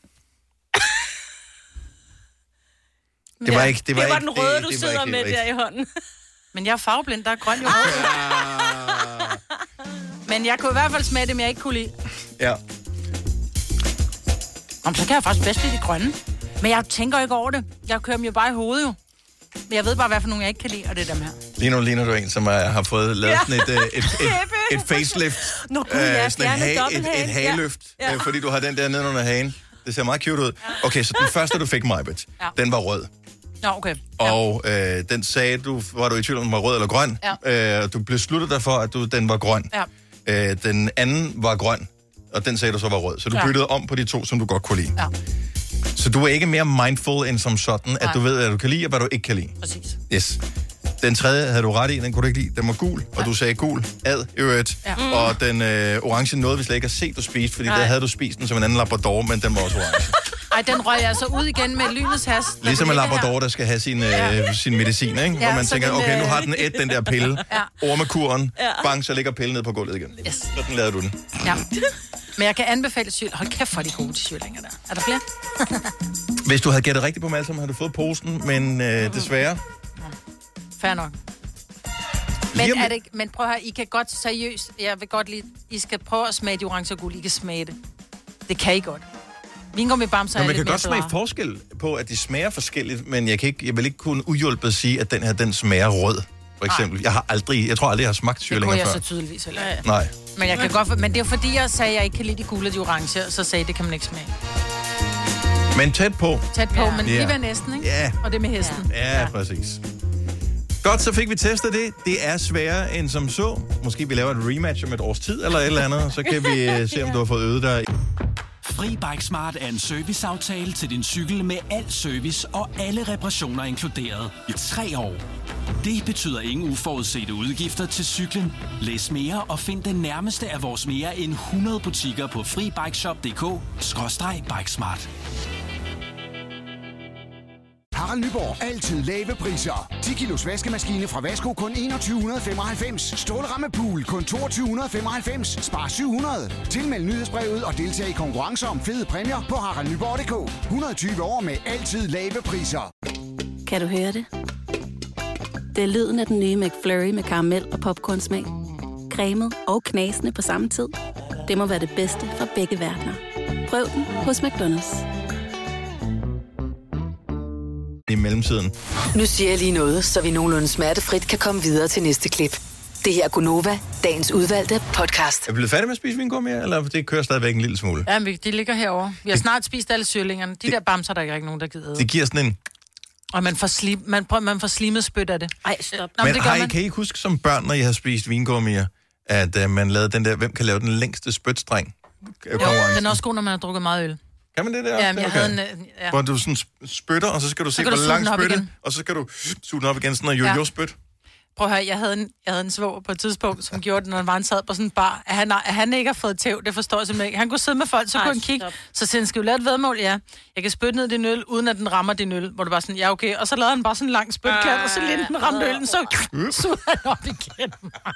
[SPEAKER 1] Det var ikke...
[SPEAKER 3] Det var den røde, du sidder med der i hånden.
[SPEAKER 2] Men jeg er farveblind, der er grøn jo. Men jeg kunne i hvert fald smage det, men jeg ikke kunne lide.
[SPEAKER 1] Ja.
[SPEAKER 2] Så kan jeg faktisk bedst lide det grønne. Men jeg tænker ikke over det. Jeg kører dem jo bare i hovedet jo. Men jeg ved bare, hvad for nogle jeg ikke kan lide, og det er dem her.
[SPEAKER 1] Lige nu ligner du en, som har fået lavet sådan et facelift.
[SPEAKER 3] Nå gud, ja.
[SPEAKER 1] Et hageløft, fordi du har den der nede under hagen. Det ser meget cute ud. Okay, så den første, du fik, Majbert, den var rød.
[SPEAKER 2] Nå, okay.
[SPEAKER 1] Og den sagde du, var du i tvivl om, den var rød eller grøn. Ja. Du besluttede dig for, at den var grøn. Ja. Den anden var grøn, og den sagde du så var rød. Så du byttede om på de to, som du godt kunne lide.
[SPEAKER 2] Ja.
[SPEAKER 1] Så du er ikke mere mindful end som sådan, at du ved, hvad du kan lide, og hvad du ikke kan lide.
[SPEAKER 2] Præcis.
[SPEAKER 1] Yes. Den tredje havde du ret i, den kunne du ikke lide. Den var gul, og du sagde gul. Ad, øvrigt. Ja. Og den orange nåede vi slet ikke at se, du spiste, fordi der havde du spist den som en anden labrador, men den var også orange.
[SPEAKER 2] Ej, den røg altså ud igen med lynets hast.
[SPEAKER 1] Ligesom en labrador, der skal have sin medicin, ikke? Hvor man tænker, okay, nu har den den der pille. Ormekuren. Bang, så ligger pillen ned på gulvet igen.
[SPEAKER 2] Yes.
[SPEAKER 1] Sådan lavede du den.
[SPEAKER 2] Ja. Men jeg kan anbefale syl. Hold kæft for de gode til syllinger der. Er der flere?
[SPEAKER 1] Hvis du havde gættet rigtigt på dem alle sammen, havde du fået posen, men desværre.
[SPEAKER 2] Fair nok. Men prøv at høre, I kan godt seriøst, jeg vil godt lide, I skal prøve at smage de orange og guld, I kan smage det. Det kan I godt. Vingummi bamser er lidt mere.
[SPEAKER 1] Man kan godt smage forskel på, at de smager forskelligt, men jeg vil ikke kunne uhjulpet sige, at den her, den smager rød, for eksempel. Jeg tror aldrig, jeg har smagt syrlinger før.
[SPEAKER 2] Det kunne jeg så tydeligvis heller.
[SPEAKER 1] Nej.
[SPEAKER 2] Men jeg kan godt, men det er fordi, jeg sagde, at jeg ikke kan lide de gule og de orange, så sagde det kan man ikke smage.
[SPEAKER 1] Men tæt på.
[SPEAKER 2] Tæt på, men lige ved næsten, ikke?
[SPEAKER 1] Ja.
[SPEAKER 2] Og det med hesten.
[SPEAKER 1] Ja, præcis. Godt, så fik vi testet det. Det er sværere end som så. Måske vi laver et rematch om et års tid eller et eller andet, så kan vi se, om du har fået øvet dig.
[SPEAKER 10] Fri Bike Smart er en serviceaftale til din cykel med al service og alle reparationer inkluderet i 3 år. Det betyder ingen uforudsete udgifter til cyklen. Læs mere og find den nærmeste af vores mere end 100 butikker på FriBikeShop.dk/Bikesmart.
[SPEAKER 7] Harald Nyborg. Altid lave priser. 10 kilos vaskemaskine fra Vasko kun 2195. Stålramme pool kun 2295. Spar 700. Tilmeld nyhedsbrevet og deltag i konkurrencer om fede præmier på haraldnyborg.dk. 120 år med altid lave priser.
[SPEAKER 5] Kan du høre det? Det er lyden af den nye McFlurry med karamel og popcornsmag. Cremet og knasende på samme tid. Det må være det bedste fra begge verdener. Prøv den hos McDonald's.
[SPEAKER 1] I mellemtiden.
[SPEAKER 4] Nu siger jeg lige noget, så vi nogenlunde smertefrit kan komme videre til næste klip. Det her er Gunova, dagens udvalgte podcast.
[SPEAKER 1] Er vi blevet færdige med at spise vingummi, eller det kører stadigvæk en lille smule?
[SPEAKER 2] Ja, de ligger herovre. Vi har snart spist alle syrlingerne. De der bamser, der er ikke nogen, der gider.
[SPEAKER 1] Det giver sådan en...
[SPEAKER 2] Og man får slimet spødt af det.
[SPEAKER 3] Ej, stop.
[SPEAKER 1] Men kan I huske som børn, når I har spist vingummier, at man lavede den der, hvem kan lave den længste spytstræng?
[SPEAKER 2] Jo, den er også god, når man har drukket meget øl.
[SPEAKER 1] Kan man det der?
[SPEAKER 2] Ja, men jeg havde en... Ja.
[SPEAKER 1] Hvor du sådan spytter, og så skal du se, hvor langt spytte, og så skal du suge den op igen, sådan noget jo-spyt.
[SPEAKER 2] Prøv at høre, jeg havde en svoger på et tidspunkt, som gjorde det, når han sad på sådan en bar. At han ikke har fået tæv, det forstår jeg simpelthen ikke. Han kunne sidde med folk, så kunne han kigge. Så siger han, skal vi lave et vedmål? Ja. Jeg kan spytte ned din øl, uden at den rammer din øl. Hvor det bare sådan, ja okay. Og så lavede han bare sådan en lang spytklat, og så lige den ramte øllen, så sugede han op igen.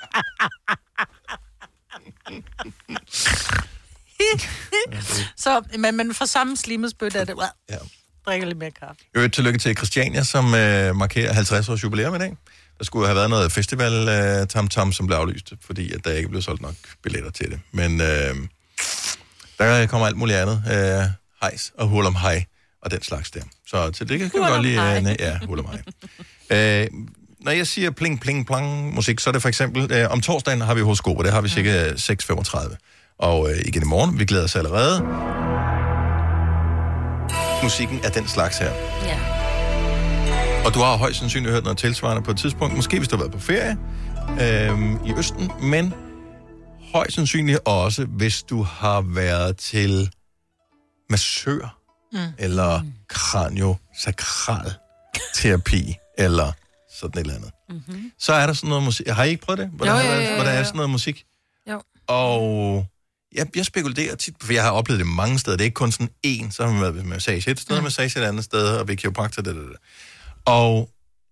[SPEAKER 2] Så, men for samme slimet spyt er det. Ja. Drikker lidt mere kaffe.
[SPEAKER 1] Tillykke til Christiania, som markerer 50 års jubilæum i dag. Der skulle have været noget festival tam-tam, som blev aflyst, fordi at der ikke blev solgt nok billetter til det. Men der kommer alt muligt andet. Hejs og hul om hej og den slags der. Så til det kan vi godt lige... ja, hul om hej. Når jeg siger pling, pling, plang musik, så er det for eksempel... om torsdagen har vi horoskoper, det har vi cirka 6.35. Og igen i morgen, vi glæder os allerede. Musikken er den slags her.
[SPEAKER 3] Ja.
[SPEAKER 1] Og du har højst sandsynligt hørt noget tilsvarende på et tidspunkt. Måske hvis du har været på ferie i Østen, men højst sandsynligt også, hvis du har været til massør eller kraniosakral-terapi eller sådan et eller andet. Mm-hmm. Så er der sådan noget musik. Har I ikke prøvet det? Hvor der er sådan noget musik?
[SPEAKER 2] Jo.
[SPEAKER 1] Og jeg spekulerer tit, for jeg har oplevet det mange steder. Det er ikke kun sådan én, så har man været ved massage et sted, massage et andet sted, og ved kiropraktor, det. Og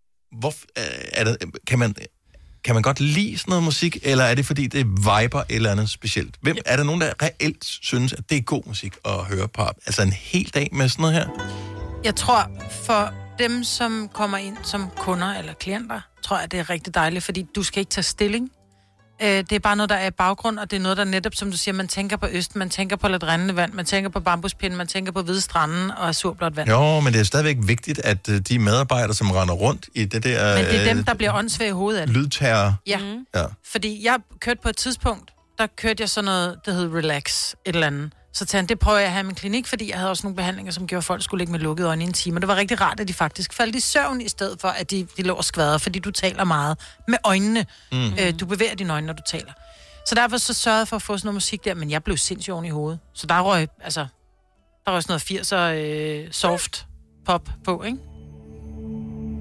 [SPEAKER 1] kan man godt lide sådan noget musik, eller er det fordi, det viber et eller andet specielt? Er der nogen, der reelt synes, at det er god musik at høre på? Altså en hel dag med sådan noget her?
[SPEAKER 2] Jeg tror, for dem, som kommer ind som kunder eller klienter, tror jeg, det er rigtig dejligt, fordi du skal ikke tage stilling. Det er bare noget, der er i baggrund, og det er noget, der netop, som du siger, man tænker på Østen, man tænker på lidt rindende vand, man tænker på bambuspinden, man tænker på hvide stranden og surblåt vand.
[SPEAKER 1] Jo, men det er stadigvæk vigtigt, at de medarbejdere, som render rundt i det der...
[SPEAKER 2] Men det er dem, der bliver åndssvage i hovedet af det.
[SPEAKER 1] Lydterror.
[SPEAKER 2] Ja. Fordi jeg kørte på et tidspunkt, der kørte jeg sådan noget, der hed Relax, et eller andet. Så tænkte det prøver jeg at have i min klinik, fordi jeg havde også nogle behandlinger, som gjorde, at folk skulle ligge med lukkede øjne i en time. Og det var rigtig rart, at de faktisk faldt i søvn, i stedet for, at de lå og skvadrede, fordi du taler meget med øjnene. Du bevæger dine øjne, når du taler. Så derfor så sørgede jeg for at få sådan noget musik der, men jeg blev sindssygt oven i hovedet. Så der røg sådan noget 80'er soft pop på, ikke?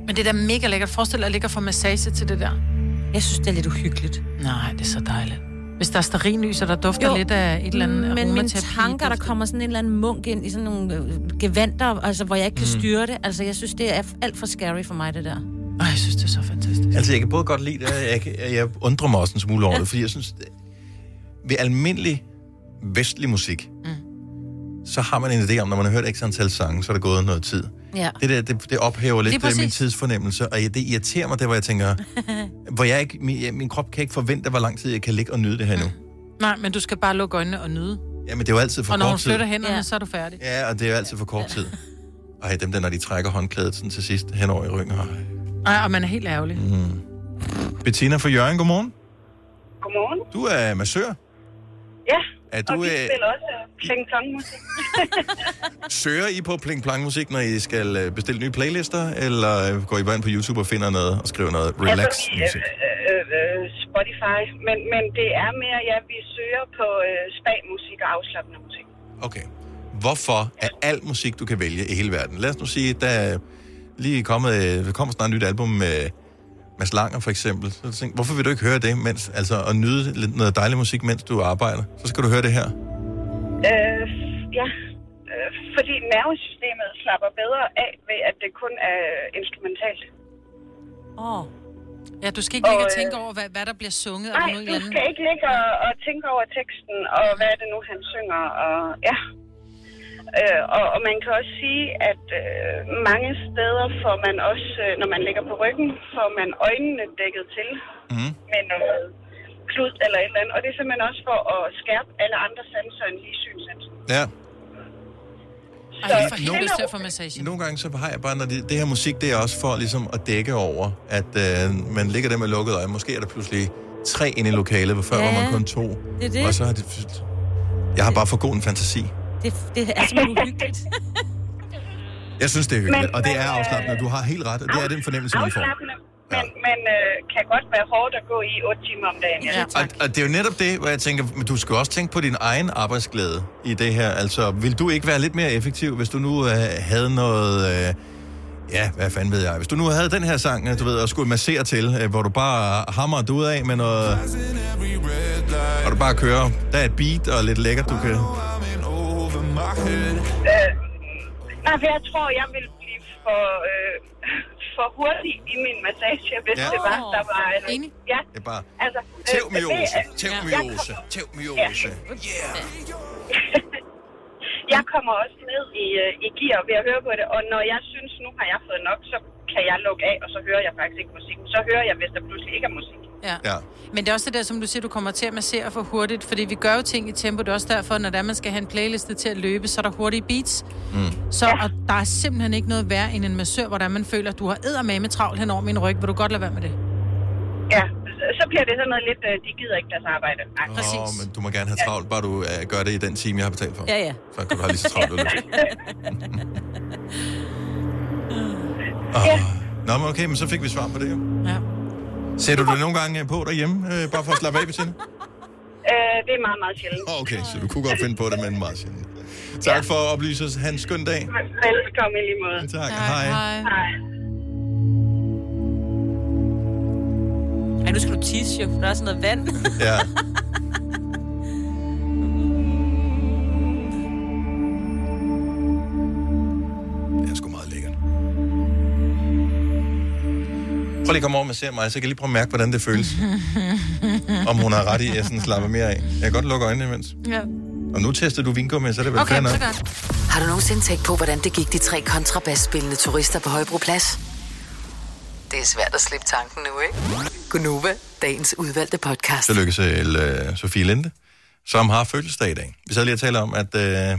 [SPEAKER 2] Men det er da mega lækkert. Forestil dig at ligge og få massage til det der.
[SPEAKER 3] Jeg synes, det er lidt uhyggeligt.
[SPEAKER 2] Nej, det er så dejligt. Hvis der er stearinlys, og der dufter lidt af et eller andet
[SPEAKER 3] men mine tanker, der kommer sådan en eller anden munk ind i sådan nogle gevanter, altså, hvor jeg ikke kan styre det. Altså, jeg synes, det er alt for scary for mig, det der.
[SPEAKER 2] Jeg synes, det er så fantastisk.
[SPEAKER 1] Altså, jeg kan både godt lide det, jeg undrer mig også en smule over det, fordi jeg synes, ved almindelig vestlig musik, så har man en idé om, når man har hørt x antal sange, så er der gået noget tid.
[SPEAKER 3] Ja.
[SPEAKER 1] Det ophæver lidt min tidsfornemmelse, og det irriterer mig, hvor jeg tænker, hvor jeg ikke, min krop kan ikke forvente, hvor lang tid jeg kan ligge og nyde det her nu.
[SPEAKER 2] Nej, men du skal bare lukke øjnene og nyde.
[SPEAKER 1] Jamen, det er jo altid for kort tid.
[SPEAKER 2] Og når hun flytter hænderne, så er du færdig.
[SPEAKER 1] Ja, og det er jo altid for kort tid. Ej, dem der, når de trækker håndklædet sådan til sidst hen over i ryggen.
[SPEAKER 2] Ej, og man er helt ærgerlig.
[SPEAKER 1] Bettina fra Hjørring, godmorgen.
[SPEAKER 11] Godmorgen.
[SPEAKER 1] Du er massør.
[SPEAKER 11] Ja,
[SPEAKER 1] er du,
[SPEAKER 11] og vi spiller også pling-plong-musik.
[SPEAKER 1] Søger I på pling-plong-musik, når I skal bestille nye playlister, eller går I bare ind på YouTube og finder noget og skriver noget relax-musik?
[SPEAKER 11] Spotify, men det er mere, vi søger på spa-musik og afslappende musik.
[SPEAKER 1] Okay. Hvorfor er al musik, du kan vælge i hele verden? Lad os nu sige, der er lige kommer snart et nyt album med Mads Langer for eksempel. Så tænk, hvorfor vil du ikke høre det, og nyde lidt noget dejlig musik, mens du arbejder? Så skal du høre det her.
[SPEAKER 11] Fordi nervesystemet slapper bedre af ved, at det kun er instrumentalt.
[SPEAKER 2] Ja, du skal ikke ligge og tænke over, hvad der bliver sunget.
[SPEAKER 11] Nej, du skal ikke ligge og tænke over teksten, og hvad er det nu, han synger, og ja. Og man kan også sige, at mange steder får man også, når man ligger på ryggen, får man øjnene dækket til med noget klud eller et eller andet. Og det er simpelthen også for at skærpe alle andre sanser end lige synsansen.
[SPEAKER 1] Ja.
[SPEAKER 2] Nogle
[SPEAKER 1] gange så har jeg bare, når det her musik, det er også for ligesom at dække over, at man ligger der med lukket øje. Måske er der pludselig 3 inde i lokalet, hvor før var man kun 2.
[SPEAKER 3] Det.
[SPEAKER 1] Og så har det... Jeg har bare for god en fantasi.
[SPEAKER 3] Det er simpelthen uhyggeligt.
[SPEAKER 1] Jeg synes, det er hyggeligt, og det er afslappende. Du har helt ret, og det er den fornemmelse, man får.
[SPEAKER 11] Men kan godt være hårdt at gå i 8 timer om dagen.
[SPEAKER 1] Ja. Og det er jo netop det, hvor jeg tænker, men du skal også tænke på din egen arbejdsglæde i det her. Altså, vil du ikke være lidt mere effektiv, hvis du nu havde noget... hvad fanden ved jeg? Hvis du nu havde den her sang, du ved, og skulle massere til, hvor du bare hammer det ud af med noget... Og du bare kører. Der er et beat og lidt lækkert, du kan...
[SPEAKER 11] Nej, for jeg tror, jeg vil blive for hurtig i min massage, hvis det var, der var...
[SPEAKER 2] Enig?
[SPEAKER 11] Ja.
[SPEAKER 1] Det er bare...
[SPEAKER 11] Altså,
[SPEAKER 1] tævmyose.
[SPEAKER 11] Jeg kommer også ned i gear ved at høre på det, og når jeg synes, nu har jeg fået nok, så kan jeg lukke af, og så hører jeg faktisk ikke musik. Så hører jeg, hvis der pludselig ikke er musik.
[SPEAKER 2] Ja. Men det er også det der, som du siger, du kommer til at massere for hurtigt, fordi vi gør jo ting i tempo. Det er også derfor, når man skal have en playliste til at løbe, så er der hurtige beats. Så og der er simpelthen ikke noget værre end en massør, hvor man føler, at du har eddermame travlt hen over min ryg. Vil du godt lade være med det?
[SPEAKER 11] Ja, så bliver det sådan noget lidt, de gider ikke deres arbejde.
[SPEAKER 1] Præcis. Men du må gerne have travlt, bare du gør det i den time, jeg har betalt for.
[SPEAKER 3] Ja.
[SPEAKER 1] Så kan du have lige så travlt. Nå, men okay, men så fik vi svar på det jo.
[SPEAKER 2] Ja.
[SPEAKER 1] Sætter du det nogle gange på derhjemme, bare for at slappe af, Bettina?
[SPEAKER 11] Det er meget, meget sjældent.
[SPEAKER 1] Okay, så du kunne godt finde på det, men meget sjældent. Tak for at oplyse os. Ha' en skøn dag.
[SPEAKER 11] Velkommen i lige måde.
[SPEAKER 1] Tak, hej.
[SPEAKER 3] Ej, nu skal du tisse, jo. Der er sådan noget vand.
[SPEAKER 1] Ja. Det er sgu meget lækkert. Prøv lige at komme over og massere mig, så jeg kan lige prøve at mærke, hvordan det føles. Om hun har ret i, at jeg sådan slapper mere af. Jeg kan godt lukke øjnene imens.
[SPEAKER 2] Ja.
[SPEAKER 1] Og nu tester du vingummi, så er det vel fair nok.
[SPEAKER 4] Har du nogensinde tænkt på, hvordan det gik de 3 kontrabasspillende turister på Højbroplads? Det er svært at slippe tanken nu, ikke? Gunova, dagens udvalgte podcast.
[SPEAKER 1] Så lykkes Sofie Linde, som har fødselsdag i dag. Vi sad lige og talte om, at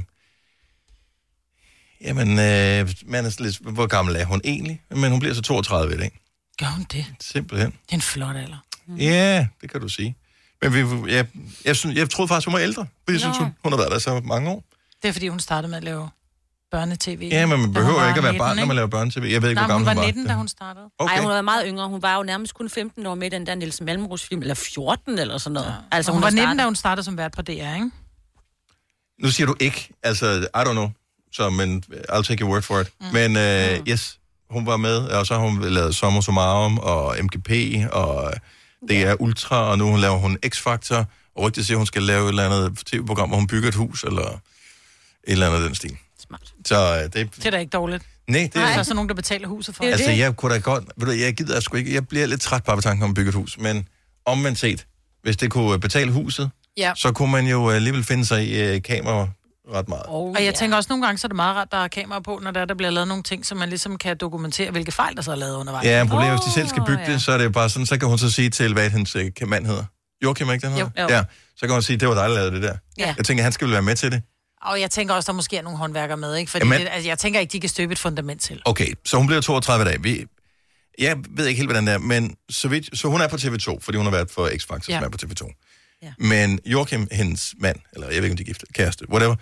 [SPEAKER 1] man er lidt, hvor gammel er hun egentlig? Men hun bliver så 32 i dag.
[SPEAKER 2] Gør hun det?
[SPEAKER 1] Simpelthen.
[SPEAKER 2] Det er en flot alder.
[SPEAKER 1] Ja, det kan du sige. Men jeg troede faktisk, hun var ældre. Fordi jeg synes, hun har været der så mange år.
[SPEAKER 2] Det er, fordi hun startede med at lave børnetv.
[SPEAKER 1] Ja, men man behøver ikke at være 19, barn, når man laver børnetv. Jeg ved ikke, hvor gammel hun var.
[SPEAKER 2] Hun var 19, da hun startede.
[SPEAKER 3] Okay. Ej, hun var meget yngre. Hun var jo nærmest kun 15 år med den der Niels Malmros-film, eller 14 eller sådan noget. Ja.
[SPEAKER 2] Altså, hun var 19, da hun startede som vært på DR, ikke?
[SPEAKER 1] Nu siger du ikke, altså, I don't know, så, men I'll take your word for it. Men yes, hun var med, og så har hun lavet Sommer Summarum og MGP, og det er Ultra, og nu laver hun X-Factor, og rygtigt siger, hun skal lave et eller andet tv-program, hvor hun bygger et hus, eller et eller andet den stil.
[SPEAKER 3] Smart.
[SPEAKER 1] Så
[SPEAKER 2] det er da ikke dårligt.
[SPEAKER 1] Nej, det er...
[SPEAKER 2] Der er så nogen, der betaler huset for.
[SPEAKER 1] Altså, jeg kunne da godt... Ved du, jeg gider sgu ikke... Jeg bliver lidt træt bare ved tanken om at bygge et hus, men omvendt set, hvis det kunne betale huset, så kunne man jo alligevel finde sig i kamera ret meget.
[SPEAKER 2] Og jeg tænker også, nogle gange, så er det meget rart, der er kamera på, når der bliver lavet nogle ting, så man ligesom kan dokumentere, hvilke fejl, der så er lavet undervejs.
[SPEAKER 1] Ja, problemet hvis de selv skal bygge det, så er det jo bare sådan, så kan hun så sige til, hvad hendes mand hedder. Joachim, ikke den hedder?
[SPEAKER 2] Jo.
[SPEAKER 1] Ja, så kan hun sige, det var dig, der lavede det der.
[SPEAKER 2] Ja.
[SPEAKER 1] Jeg tænker, han skal vel være med til det.
[SPEAKER 2] Og jeg tænker også, der måske er nogle håndværkere med, ikke? Fordi jeg tænker ikke, de kan støbe et fundament til.
[SPEAKER 1] Okay, så hun bliver 32 dage. Jeg ved ikke helt, hvordan det er, men så hun er på TV2, fordi hun har været for X-Factor, som er på TV2. Ja. Men Joachim, hendes mand, eller jeg ved ikke, om de er gift, kæreste, whatever,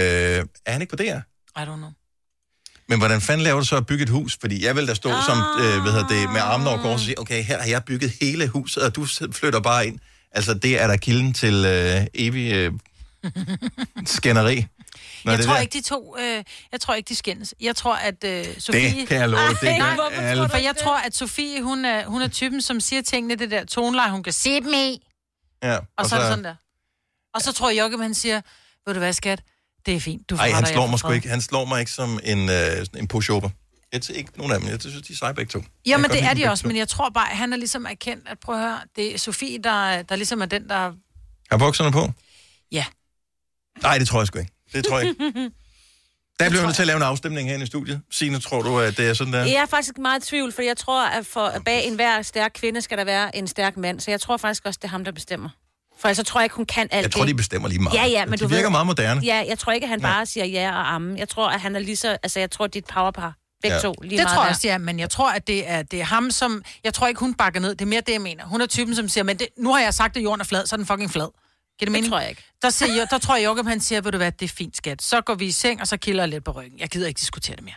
[SPEAKER 1] er han ikke på DR?
[SPEAKER 2] I don't know.
[SPEAKER 1] Men hvordan fanden laver du så at bygge et hus? Fordi jeg vil da stå som, med armen over kors og sige, okay, her har jeg bygget hele huset, og du flytter bare ind. Altså, det er der kilden til evig skænderi.
[SPEAKER 2] Jeg tror ikke, de skændes. Jeg tror, at Sofie...
[SPEAKER 1] Det kan jeg love, det gør
[SPEAKER 2] for jeg tror, at Sofie, hun er typen, som siger tingene, det der toneleje, hun kan se dem i.
[SPEAKER 1] Ja,
[SPEAKER 2] og så er det sådan der. Og så tror jeg, Joachim, han siger, ved du hvad, skat? Det er fint.
[SPEAKER 1] Nej, han slår mig sgu ikke. Han slår mig ikke som en pushover. Jeg tror ikke nogen af dem. Jeg synes, de er seje begge to.
[SPEAKER 2] Ja, men det er de også. Men jeg tror bare, at han er ligesom erkendt, at prøv at høre, det er Sofie, der ligesom er den, der...
[SPEAKER 1] Har bukserne på?
[SPEAKER 2] Ja.
[SPEAKER 1] Nej, det tror jeg sgu ikke. Det tror jeg ikke. Der bliver vi nødt til at lave en afstemning her i studiet. Signe, tror du, at det er sådan der?
[SPEAKER 3] Jeg er faktisk meget i tvivl, for jeg tror, at bag enhver stærk kvinde skal der være en stærk mand. Så jeg tror faktisk også, det er ham, der bestemmer. For ellers tror jeg ikke, hun kan alt det.
[SPEAKER 1] Jeg tror, de bestemmer lige meget.
[SPEAKER 3] Ja, men
[SPEAKER 1] de virker meget moderne.
[SPEAKER 3] Ja, jeg tror ikke, at han bare siger ja og amen. Jeg tror, at han er lige så... Altså, jeg tror, det er et powerpar. Begge to. Lige
[SPEAKER 2] det
[SPEAKER 3] meget
[SPEAKER 2] tror jeg også, ja. Men jeg tror, at det er ham, som... Jeg tror ikke, hun bakker ned. Det er mere det, jeg mener. Hun er typen, som siger, men nu har jeg sagt, at jorden er flad, så er den fucking flad. Giver det mening?
[SPEAKER 3] tror jeg ikke.
[SPEAKER 2] Der tror jeg, Joachim, han siger, ved du hvad, det er fint, skat. Så går vi i seng, og så kilder jeg lidt på ryggen. Jeg gider ikke diskutere det mere.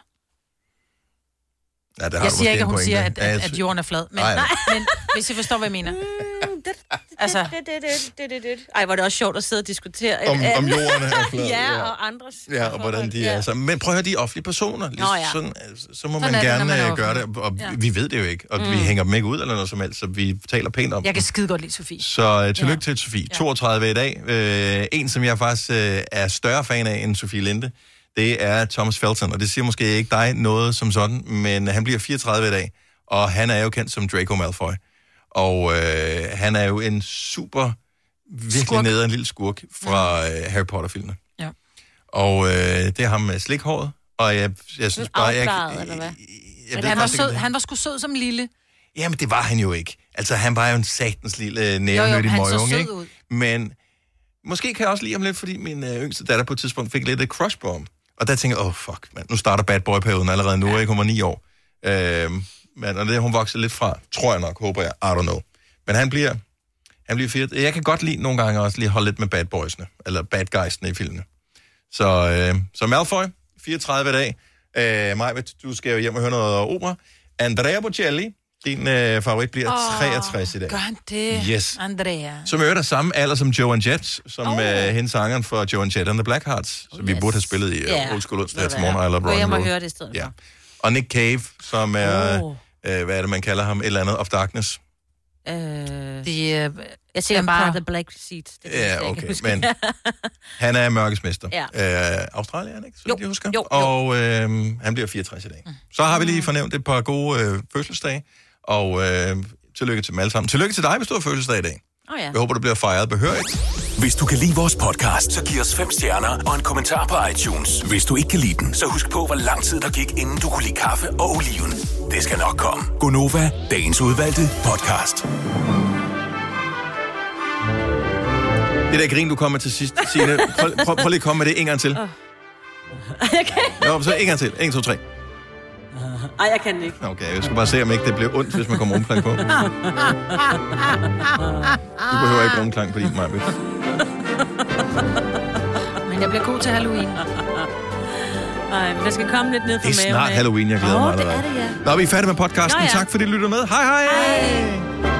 [SPEAKER 1] Ja,
[SPEAKER 2] jeg siger ikke, at hun siger, at jorden er flad. Men, men hvis I forstår, hvad jeg mener.
[SPEAKER 3] Altså. Ej, hvor er det også sjovt at sidde og diskutere.
[SPEAKER 1] Om jorden er flad.
[SPEAKER 3] Ja, og andres.
[SPEAKER 1] Ja, og hvordan de er. Så. Men prøv at høre, de offentlige personer. Sådan, så må man gerne gøre det. Og vi ved det jo ikke. Og vi hænger dem ikke ud eller noget som helst, så vi taler pænt om.
[SPEAKER 2] Jeg kan skide godt lide Sofie.
[SPEAKER 1] Så tillykke til Sofie. 32 i dag. En, som jeg faktisk er større fan af end Sofie Linde, det er Thomas Felton. Og det siger måske ikke dig noget som sådan, men han bliver 34 i dag. Og han er jo kendt som Draco Malfoy. Og han er jo en super, virkelig nederen lille skurk fra Harry Potter-filmene.
[SPEAKER 2] Ja.
[SPEAKER 1] Og det er ham med slikhåret. Og jeg synes bare...
[SPEAKER 2] Han var sgu sød som lille.
[SPEAKER 1] Jamen, det var han jo ikke. Altså, han var jo en satans lille nærmødig møgung, ikke? Ud. Men måske kan jeg også lide ham lidt, fordi min yngste datter på et tidspunkt fik lidt et crush på ham. Og der tænker jeg, fuck, man, nu starter bad boy-perioden allerede nu, ikke? Hun var 9 år. Men og det hun vokset lidt fra, tror jeg nok, håber jeg, I don't know. Men han bliver 4. Jeg kan godt lide nogle gange også lige holde lidt med bad boysene, eller bad guysene i filmene. Så Malfoy, 34 i dag. Maja, du skal jo hjem og høre noget opera. Andrea Bocelli, din favorit, bliver 63 i dag.
[SPEAKER 2] Gør han det?
[SPEAKER 1] Yes.
[SPEAKER 2] Andrea.
[SPEAKER 1] Som er samme alder som Joan Jett, som hendes sangeren for Joan Jett and the Blackhearts, som vi burde have spillet i Old School onsdag til morgen.
[SPEAKER 3] Jeg love må høre det i stedet.
[SPEAKER 1] Ja. Og Nick Cave, som er, hvad er det, man kalder ham? Et eller andet of Darkness.
[SPEAKER 3] Jeg siger bare The Black Seat.
[SPEAKER 1] Ja, okay, men han er mørkesmester. Australien, ikke? Så jeg husker. Jo. Og han bliver 64 i dag. Så har vi lige fornævnt et par gode fødselsdage, og tillykke til dem alle sammen. Tillykke til dig, hvis du har fødselsdag i dag. Jeg håber, du bliver fejret behørigt.
[SPEAKER 8] Hvis du kan lide vores podcast, så giv os 5 stjerner og en kommentar på iTunes. Hvis du ikke kan lide den, så husk på, hvor lang tid der gik, inden du kunne lide kaffe og oliven. Det skal nok komme. Gonova, dagens udvalgte podcast.
[SPEAKER 1] Det der grin, du kommer til sidst, Signe. Prøv lige at komme med det en gang til. Jo, så en gang til. 1, 2, 3.
[SPEAKER 3] Ej, jeg kan ikke.
[SPEAKER 1] Okay, jeg skal bare se, om ikke det bliver ondt, hvis man kommer rumklang på. Du behøver ikke rumklang på din, Maja.
[SPEAKER 2] Men jeg bliver god til Halloween.
[SPEAKER 3] Nej, men der skal komme lidt ned fra maven.
[SPEAKER 1] Det er snart Halloween, jeg glæder mig allerede.
[SPEAKER 3] Det er det, ja.
[SPEAKER 1] Nå, vi er færdige med podcasten. Tak fordi du lyttede med. Hej hej!